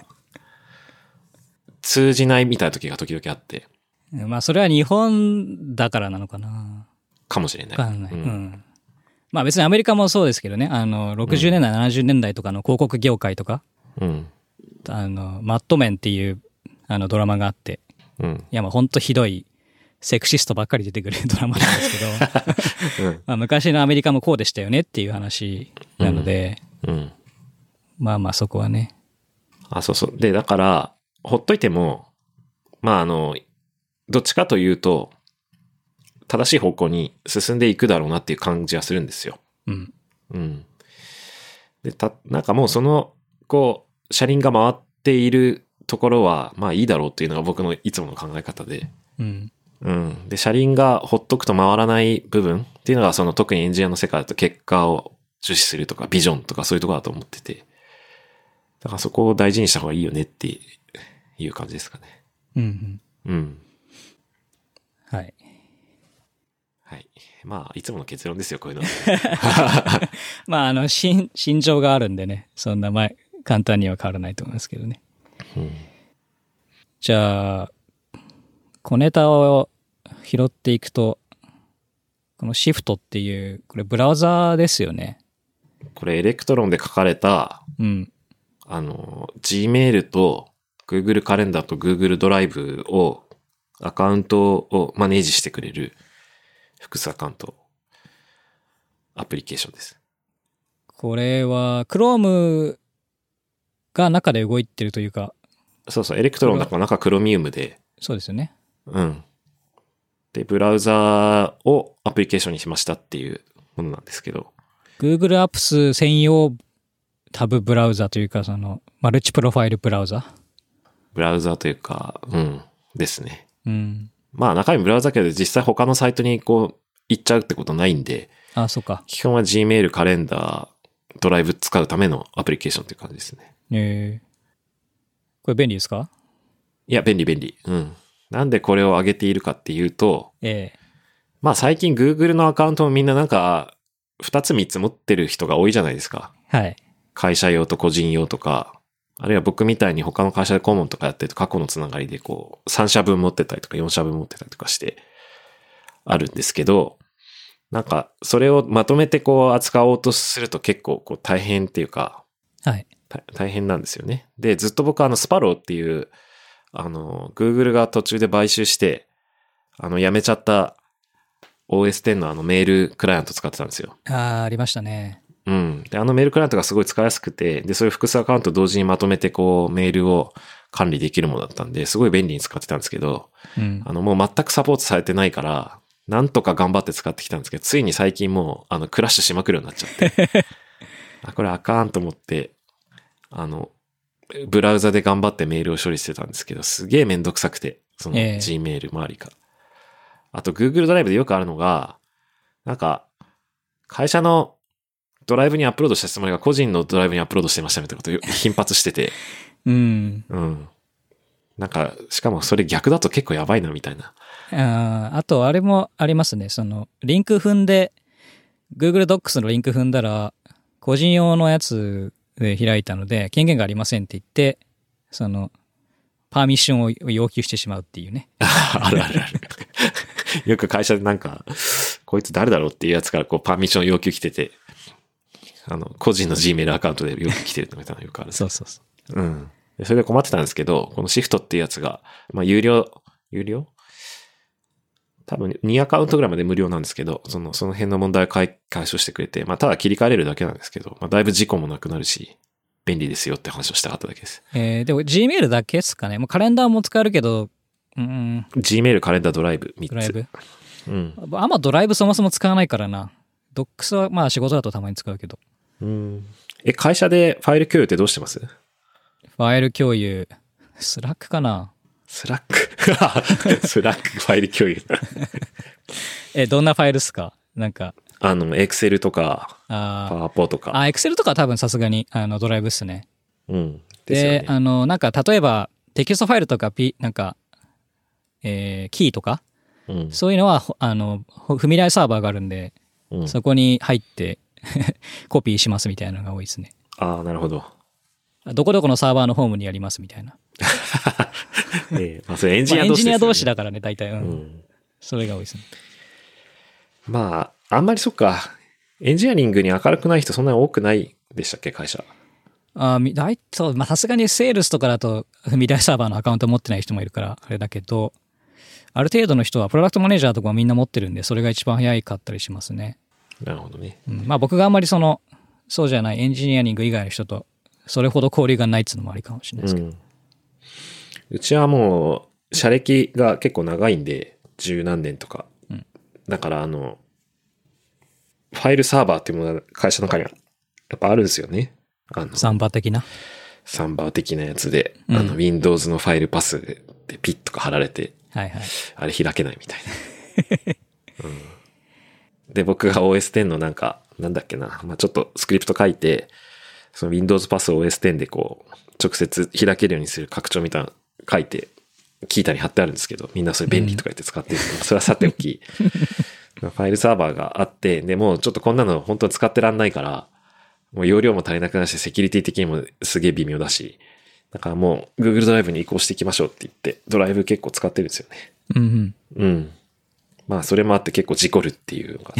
通じないみたいな時が時々あって。 まあそれは日本だからなのかな。 かもしれない。 わかんない。 ううんん。まあ別にアメリカもそうですけどね。あの、ろくじゅうねんだい、ななじゅうねんだいとかの広告業界とか、 うん。 あの、マッドメンっていうあのドラマがあって、 うん。 いやまあほんとひどいセクシストばっかり出てくるドラマなんですけど、 うん。 まあ昔のアメリカもこうでしたよねっていう話なので、 うん。 まあまあそこはね。 あ、そうそう。で、だから、ほっといても、まあ、あの、どっちかというと、正しい方向に進んでいくだろうなっていう感じはするんですよ。 うん。 うん。で、た、なんかもうその、こう、車輪が回っているところは、まあいいだろうっていうのが僕のいつもの考え方で。 うん。 うん。で、車輪がほっとくと回らない部分っていうのが、その特にエンジニアの世界だと結果を重視するとか、ビジョンとかそういうところだと思ってて。だからそこを大事にした方がいいよねっていう感じですかね。 うん。 うん。 はい。 はい。まあ、いつもの結論ですよ、こういうのは。 まああの、心、心情があるんでね、そんな前、簡単には変わらないと思いますけどね。 うん、 じゃあ、小ネタを拾っていくと、このシフトっていう、これブラウザーですよね。 これエレクトロンで書かれた、 うん。 あの、Gmail と Google カレンダーと Google ドライブを、アカウントをマネージしてくれる複数アカウントアプリケーションです。 これは Chrome が中で動いてるというか。 そうそう、エレクトロンだから中 Chromium で。 そうですよね。 うん。で、ブラウザーをアプリケーションにしましたっていうものなんですけど。 Google Apps 専用タブブラウザというか、その、マルチプロファイルブラウザ。 ブラウザーというか、うん、ですね。 うん。 まあ中身ブラウザけど実際他のサイトにこう行っちゃうってことないんで。 あ、そうか。 基本は Gmail、カレンダー、ドライブ使うためのアプリケーションっていう感じですね。 えー、これ便利ですか？ いや、便利便利。うん。なんでこれを上げているかっていうと、 ええー。 まあ最近 Google のアカウントもみんななんか、二つ三つ持ってる人が多いじゃないですか。 はい。 会社用と個人用とか、あるいは僕みたいに他の会社で顧問とかやってると過去のつながりでこう、さん社分持ってたりとかよん社分持ってたりとかして、あるんですけど、なんか、それをまとめてこう扱おうとすると結構こう大変っていうか、 はい。 大変なんですよね。で、ずっと僕はあのスパローっていう、あの、Google が途中で買収して、あの、やめちゃった オーエステン のあのメールクライアント使ってたんですよ。 ああ、ありましたね。 うん。で、あのメールクライアントがすごい使いやすくて、で、そういう複数アカウント同時にまとめてこう、メールを管理できるものだったんで、すごい便利に使ってたんですけど、 うん。 あの、もう全くサポートされてないから、なんとか頑張って使ってきたんですけど、ついに最近もう、あの、クラッシュしまくるようになっちゃって。あ、これあかんと思って、あの、ブラウザで頑張ってメールを処理してたんですけど、すげえめんどくさくて、その Gmail 周りが。えー、あと Google ドライブでよくあるのが、なんか、会社のドライブにアップロードしたつもりが個人のドライブにアップロードしてましたみたいなこと頻発してて。 うん。 うん。なんか、しかもそれ逆だと結構やばいなみたいな。 ああ、あとあれもありますね。その、リンク踏んで、Google Docs のリンク踏んだら、個人用のやつで開いたので、権限がありませんって言って、その、パーミッションを要求してしまうっていうね。 あるあるある。よく会社でなんか、こいつ誰だろうっていうやつからこうパーミッション要求来てて、あの、個人の Gmail アカウントでよく来てるみたいなのよくある。 そうそうそう。 うん。でそれで困ってたんですけど、このシフトっていうやつが、まあ有料、有料多分にアカウントぐらいまで無料なんですけど、その、その辺の問題を解解消してくれて、まあただ切り替えれるだけなんですけど、まあだいぶ事故もなくなるし、便利ですよって話をしたかっただけです。 えー、でも Gmail だけですかね。もうカレンダーも使えるけど、うん。 Gmail、カレンダー、ドライブみっつ。 ドライブうん。 あんまドライブそもそも使わないからな。Docs はまあ仕事だとたまに使うけど。 うん。え、会社でファイル共有ってどうしてます？ ファイル共有。スラックかな？ スラックスラックファイル共有。 え、どんなファイルっすか？なんか。 あの、エクセルとか、 あパワポとか。 あ、エクセルとかは多分さすがに、あの、ドライブっすね。 うん。 で、 ですよね、 あの、なんか、例えば、テキストファイルとか、ピ、なんか、えー、キーとか、 うん、 そういうのは、あの、踏み台サーバーがあるんで、うん、そこに入って、コピーしますみたいなのが多いですね。 ああ、なるほど。 どこどこのサーバーのホームにありますみたいな。 ええ、まあそれエンジニアまあエンジニア同士ですよね。 同士だからね、大体。うん。 うん。 それが多いですね。 まあ、あんまりそっか、エンジニアリングに明るくない人そんなに多くないでしたっけ、会社。 あみだいそう、まあさすがにセールスとかだと、未来サーバーのアカウント持ってない人もいるから、あれだけど、ある程度の人はプロダクトマネージャーとかもみんな持ってるんで、それが一番早いかったりしますね。 なるほどね。 うん、まあ僕があんまりその、そうじゃないエンジニアリング以外の人と、それほど交流がないっていうのもありかもしれないですけど。 うん。うちはもう、社歴が結構長いんで、十何年とか。 うん、 だからあの、ファイルサーバーっていうものが会社の中にはやっぱあるんですよね。あの、 サンバ的な。 サンバー的なやつで、 うん、 あの、Windows のファイルパスでピッとか貼られて、 はいはい。 あれ開けないみたいな。うん、で、僕が オーエステン のなんか、なんだっけな、まあ、ちょっとスクリプト書いて、その Windows パスを オーエステン でこう、直接開けるようにする拡張みたいなの書いて、キータに貼ってあるんですけど、みんなそれ便利とか言って使ってるんですけど、うん、それはさておき、ファイルサーバーがあって、で、もうちょっとこんなの本当に使ってらんないから、もう容量も足りなくなるし、セキュリティ的にもすげえ微妙だし、だからもう Google ドライブに移行していきましょうって言って、ドライブ結構使ってるんですよね。 うんうん。 うん。まあそれもあって結構事故るっていうのが。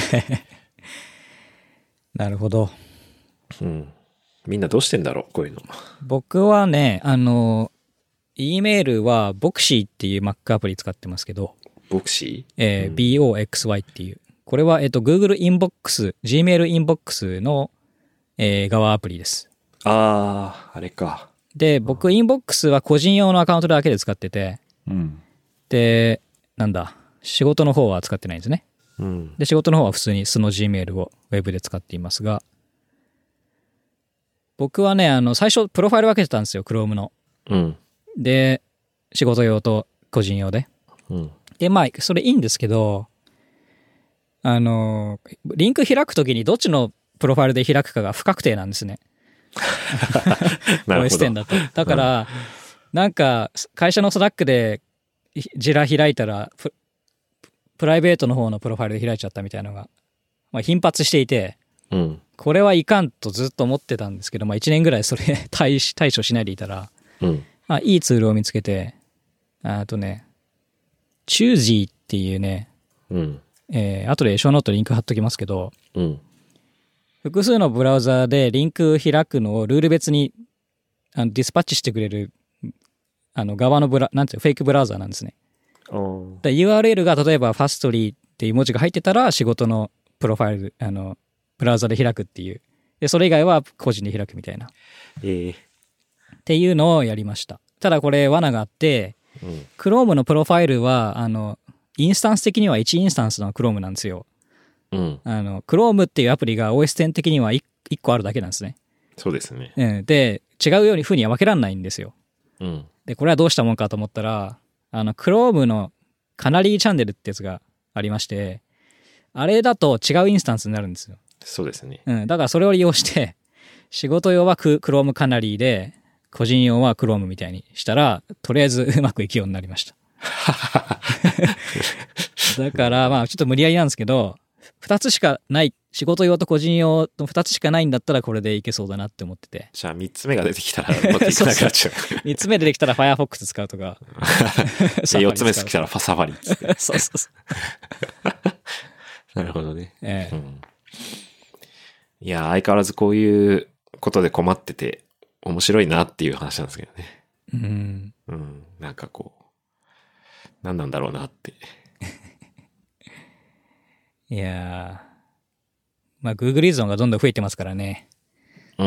なるほど。 うん。みんなどうしてんだろう、こういうの。 僕はね、あの、E メールは Boxy っていう Mac アプリ使ってますけど、 ボクシー、 えーうん、 ボクシー っていう。これは、えっと、Google Inbox、Gmail Inbox の、えー側アプリです。 あー、あれか。 で、僕、Inbox は個人用のアカウントだけで使ってて、 うん。 で、なんだ、仕事の方は使ってないんですね。 うん。 で、仕事の方は普通に素の Gmail を Web で使っていますが、僕はね、あの、最初、プロファイル分けてたんですよ、Chrome の。 うん。 で、仕事用と個人用で。 うん。 で、まあ、それいいんですけど、あの、リンク開くときにどっちのプロファイルで開くかが不確定なんですね。 なるほど。 オーエステン だと。だから、うん、なんか、会社のスラックでジラ開いたらプ、プライベートの方のプロファイルで開いちゃったみたいなのが、まあ、頻発していて、 うん、これはいかんとずっと思ってたんですけど、まあ、いちねんぐらいそれ対対処しないでいたら、 うん、 まあ、いいツールを見つけて、あとね、チュージーっていうね、 うんえー、後でショーノートリンク貼っときますけど、 うん、 複数のブラウザでリンク開くのをルール別にあのディスパッチしてくれるあの側のブラなんていうフェイクブラウザなんですね。だ ユーアールエル が例えばファストリーっていう文字が入ってたら仕事のプロファイルあのブラウザで開くっていう、でそれ以外は個人で開くみたいな、 えー、 っていうのをやりました。ただこれ罠があって、うん、Chrome のプロファイルはあのインスタンス的にはいちインスタンスの Chrome なんですよ。うん、あの Chrome っていうアプリが オーエステン 的にはいっこあるだけなんですね。 そうですね。 うん、で違うように風には分けられないんですよ。うん、でこれはどうしたもんかと思ったら、あの Chrome のカナリーチャンネルってやつがありまして、あれだと違うインスタンスになるんですよ。 そうですね。 うん、だからそれを利用して仕事用は Chrome カナリーで個人用は Chrome みたいにしたらとりあえずうまくいくようになりました。だからまあちょっと無理やりなんですけど、ふたつしかない、仕事用と個人用のふたつしかないんだったらこれでいけそうだなって思ってて。 じゃあみっつめが出てきたらうまくいかなくなっちゃう。 そうそうみっつめ出てきたら Firefox 使うとかよっつめ来たらサファリっつってそうそうそうなるほどね、 ええ、うん、 いや相変わらずこういうことで困ってて面白いなっていう話なんですけどね。うん、うん、なんかこう何なんだろうなっていやー、まあ Google 依存がどんどん増えてますからね。 うん。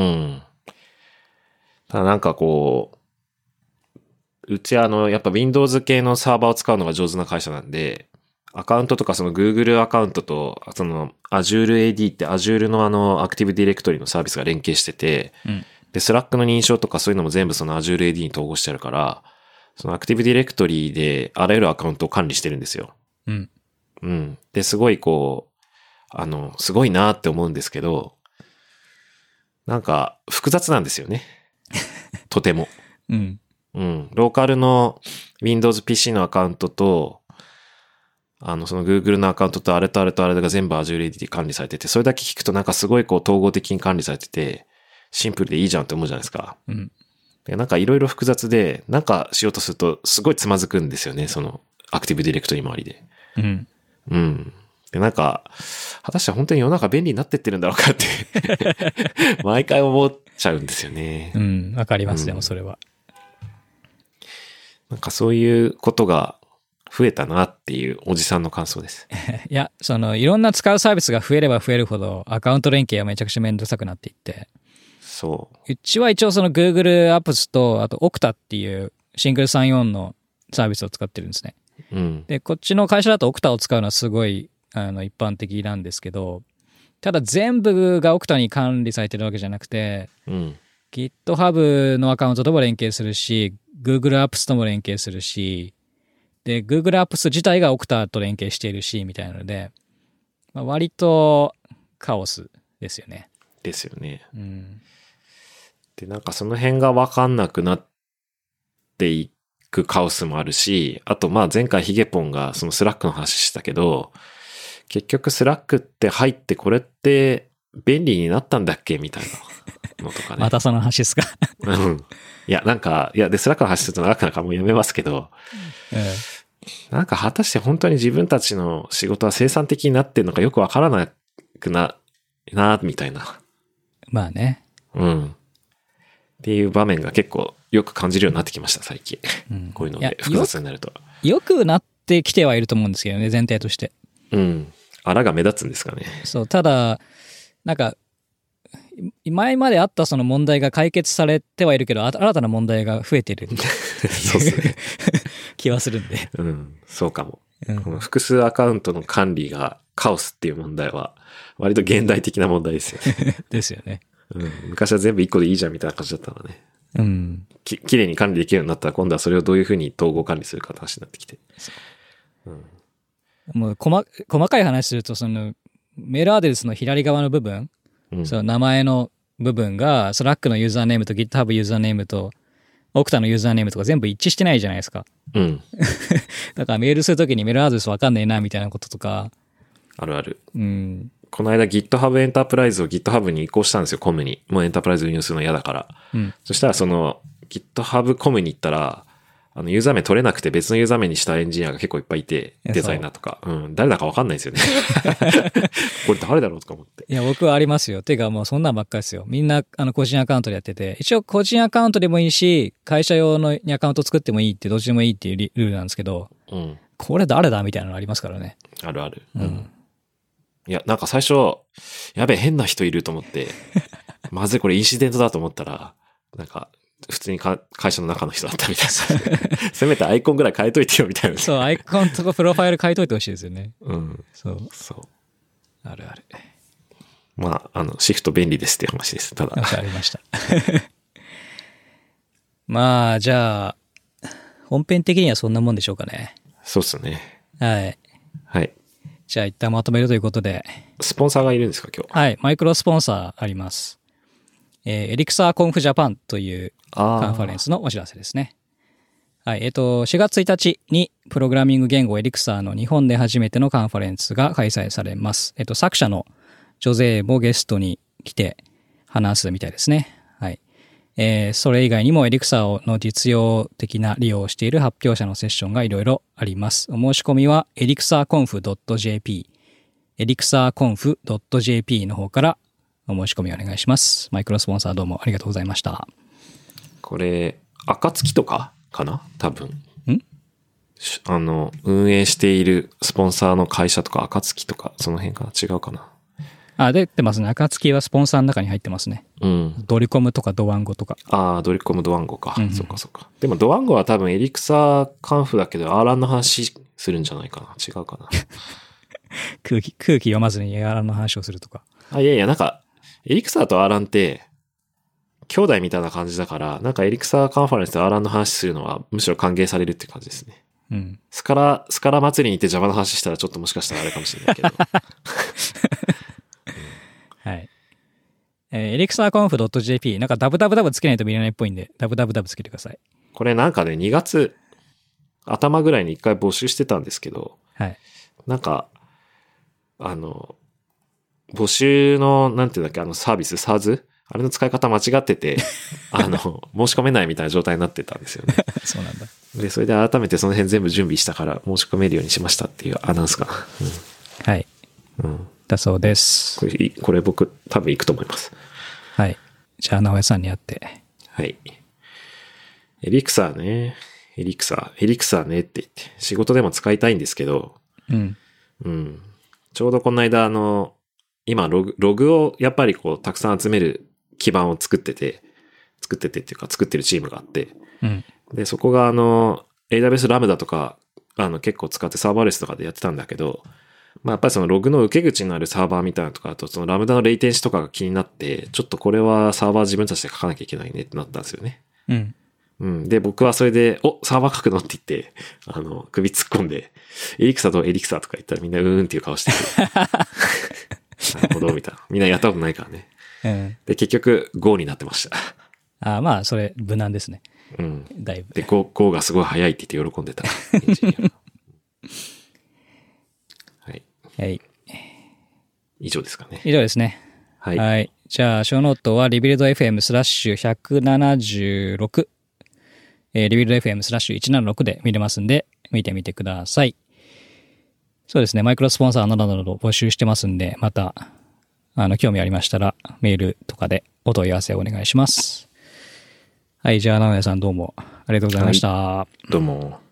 ただなんかこう、うちあの、やっぱ Windows 系のサーバーを使うのが上手な会社なんで、アカウントとかその Google アカウントと、その Azure エーディー って Azure のあの Active Directory のサービスが連携してて、うん、で、Slack の認証とかそういうのも全部その Azure エーディー に統合してあるから、その Active Directory であらゆるアカウントを管理してるんですよ。うん。うん。で、すごいこう、あの、すごいなって思うんですけど、なんか複雑なんですよね。とても。うん。うん。ローカルの Windows ピーシー のアカウントと、あの、その Google のアカウントとあれとあれとあれが全部 Azure エーディー で管理されてて、それだけ聞くとなんかすごいこう統合的に管理されてて、シンプルでいいじゃんって思うじゃないですか。うん。 でなんかいろいろ複雑で、なんかしようとするとすごいつまずくんですよね、そのアクティブディレクトリ周りで。 うん。 うん。で、なんか、果たして本当に世の中便利になってってるんだろうかって毎回思っちゃうんですよね。 うん、わかります、 うん、 でもそれは。 なんかそういうことが増えたなっていうおじさんの感想です。 いや、その、いろんな使うサービスが増えれば増えるほど、アカウント連携はめちゃくちゃめんどくさくなっていって。 そう。 うちは一応その Google Apps と、あと Okta っていうシングルさんじゅうよんのサービスを使ってるんですね。 うん。 で、こっちの会社だと Okta を使うのはすごい、あの、一般的なんですけど、ただ全部が Okta に管理されてるわけじゃなくて、 うん。 GitHub のアカウントとも連携するし、Google Apps とも連携するし、で、Google Apps 自体が Okta と連携しているし、みたいなので、まあ、割とカオスですよね。 ですよね。 うん。 で、なんかその辺がわかんなくなっていくカオスもあるし、あとまあ前回ヒゲポンがそのスラックの話したけど、結局スラックって入ってこれって便利になったんだっけみたいなのとかね。 またその話ですか。 うん。いや、なんか、いや、で、スラックの話すると長くなるからもうやめますけど、 うん、 なんか果たして本当に自分たちの仕事は生産的になってるのかよくわからなくな、な、みたいな。 まあね。 うん。っていう場面が結構よく感じるようになってきました、最近。うん、こういうので複雑になるとよ。よくなってきてはいると思うんですけどね、全体として。 うん。あらが目立つんですかね。 そう、ただ、なんか、前まであったその問題が解決されてはいるけど、新たな問題が増えてるそうですね。 気はするんで。 うん、そうかも、 うん。 この複数アカウントの管理がカオスっていう問題は、割と現代的な問題ですよね。ですよね。 うん。昔は全部一個でいいじゃんみたいな感じだったのね。 うん。 き、きれいに管理できるようになったら、今度はそれをどういうふうに統合管理するかって話になってきて。 うん、もう細、細かい話すると、その、メールアドレスの左側の部分、うん、その名前の部分が、スラックのユーザーネームと GitHub ユーザーネームと、Okta のユーザーネームとか全部一致してないじゃないですか。 うん。 だからメールするときにメールアドレスわかんねえな、みたいなこととか。 あるある。 うん。 この間 GitHub エンタープライズを GitHub に移行したんですよ、コムに。もうエンタープライズ運用するの嫌だから。うん。そしたらその GitHub コムに行ったら、あのユーザー名取れなくて別のユーザー名にしたエンジニアが結構いっぱいいて、デザイナーとか。うん。誰だかわかんないですよね。これ誰だろうとか思って。 いや、僕はありますよ。てかもうそんなんばっかりですよ。みんなあの個人アカウントでやってて、一応個人アカウントでもいいし、会社用のアカウント作ってもいいって、どっちでもいいっていうルールなんですけど、うん。これ誰だみたいなのありますからね。 あるある。うん。いや、なんか最初、やべえ変な人いると思って、まずいこれインシデントだと思ったら、なんか、普通にか会社の中の人だったみたいな。せめてアイコンぐらい変えといてよみたいな。 そう、アイコンとかプロファイル変えといてほしいですよね。 うん。 そう。 そう。 あるある。 まあ、あの、シフト便利ですっていう話です。ただ。 わかりました。まあ、じゃあ、本編的にはそんなもんでしょうかね。 そうっすね。 はい。 はい。 じゃあ一旦まとめるということで。 スポンサーがいるんですか、今日。 はい。マイクロスポンサーあります。えー、エリクサーコンフジャパンというカンファレンスのお知らせですね。はい。えっと、しがつついたちにプログラミング言語エリクサーの日本で初めてのカンファレンスが開催されます。えっと、作者のジョゼーもゲストに来て話すみたいですね。はい。えー、それ以外にもエリクサーの実用的な利用をしている発表者のセッションがいろいろあります。お申し込みは エリクサーコンフドットジェーピー エリクサーコンフドットジェーピー の方からお申し込みお願いします。マイクロスポンサーどうもありがとうございました。 これ、暁とかかな多分。 んあの、運営しているスポンサーの会社とか暁とか、その辺かな違うかなあ、出てますね。暁はスポンサーの中に入ってますね。 うん。 ドリコムとかドワンゴとか。 ああ、ドリコムドワンゴか。うんうん、そうかそうか。でもドワンゴは多分エリクサーカンフだけど、アーランの話するんじゃないかな違うかな空気、空気読まずにアーランの話をするとか。 あ、いやいや、なんか、エリクサーとアーランって、兄弟みたいな感じだから、なんかエリクサーカンファレンスでアーランの話するのは、むしろ歓迎されるって感じですね。 うん。 スカラ、スカラ祭りに行って Java の話したらちょっともしかしたらあれかもしれないけど。 はい。えー、エリクサーコンフドットジェーピー、なんかダブダブダブつけないと見れないっぽいんで、ダブダブダブつけてください。 これなんかね、にがつ頭ぐらいに一回募集してたんですけど、 はい。 なんか、あの、募集の、なんていうんだっけ、あのサービス、サーズあれの使い方間違ってて、あの、申し込めないみたいな状態になってたんですよね。 そうなんだ。 で、それで改めてその辺全部準備したから申し込めるようにしましたっていうアナウンスかな。 はい。 うん。うん、 だそうです。 これ、これ僕多分行くと思います。 はい。じゃあ、直江さんに会って。 はい。エリクサーね。エリクサー。エリクサーねって言って、仕事でも使いたいんですけど、 うん。 うん。ちょうどこの間、あの、今ログ、ログをやっぱりこう、たくさん集める基盤を作ってて、作っててっていうか、作ってるチームがあって、 うん。 で、そこがあの、エーダブリュエス ラムダとか、あの、結構使ってサーバーレスとかでやってたんだけど、まあやっぱりそのログの受け口になるサーバーみたいなのとか、あとそのラムダのレイテンシとかが気になって、ちょっとこれはサーバー自分たちで書かなきゃいけないねってなったんですよね。 うん。 うん。で、僕はそれで、お、サーバー書くのって言って、あの、首突っ込んで、エリクサとエリクサとか言ったらみんなうーんっていう顔してて。なるほど、みたいな。みんなやったことないからね。 うん。 で、結局 Go になってました。 ああ、まあ、それ、無難ですね。 うん。 だいぶ。 で、Go、Go がすごい早いって言って喜んでた。エンジニアがはい。 はい。 以上ですかね。 以上ですね。 はい。 はい。じゃあ、ショーノートは、リビルド エフエム スラッシュひゃくななじゅうろく、えー、リビルド エフエム スラッシュひゃくななじゅうろくで見れますんで、見てみてください。そうですね。マイクロスポンサーなどなど募集してますんで、また、あの、興味ありましたら、メールとかでお問い合わせをお願いします。はい。じゃあ、直哉さんどうもありがとうございました。 はい、どうも。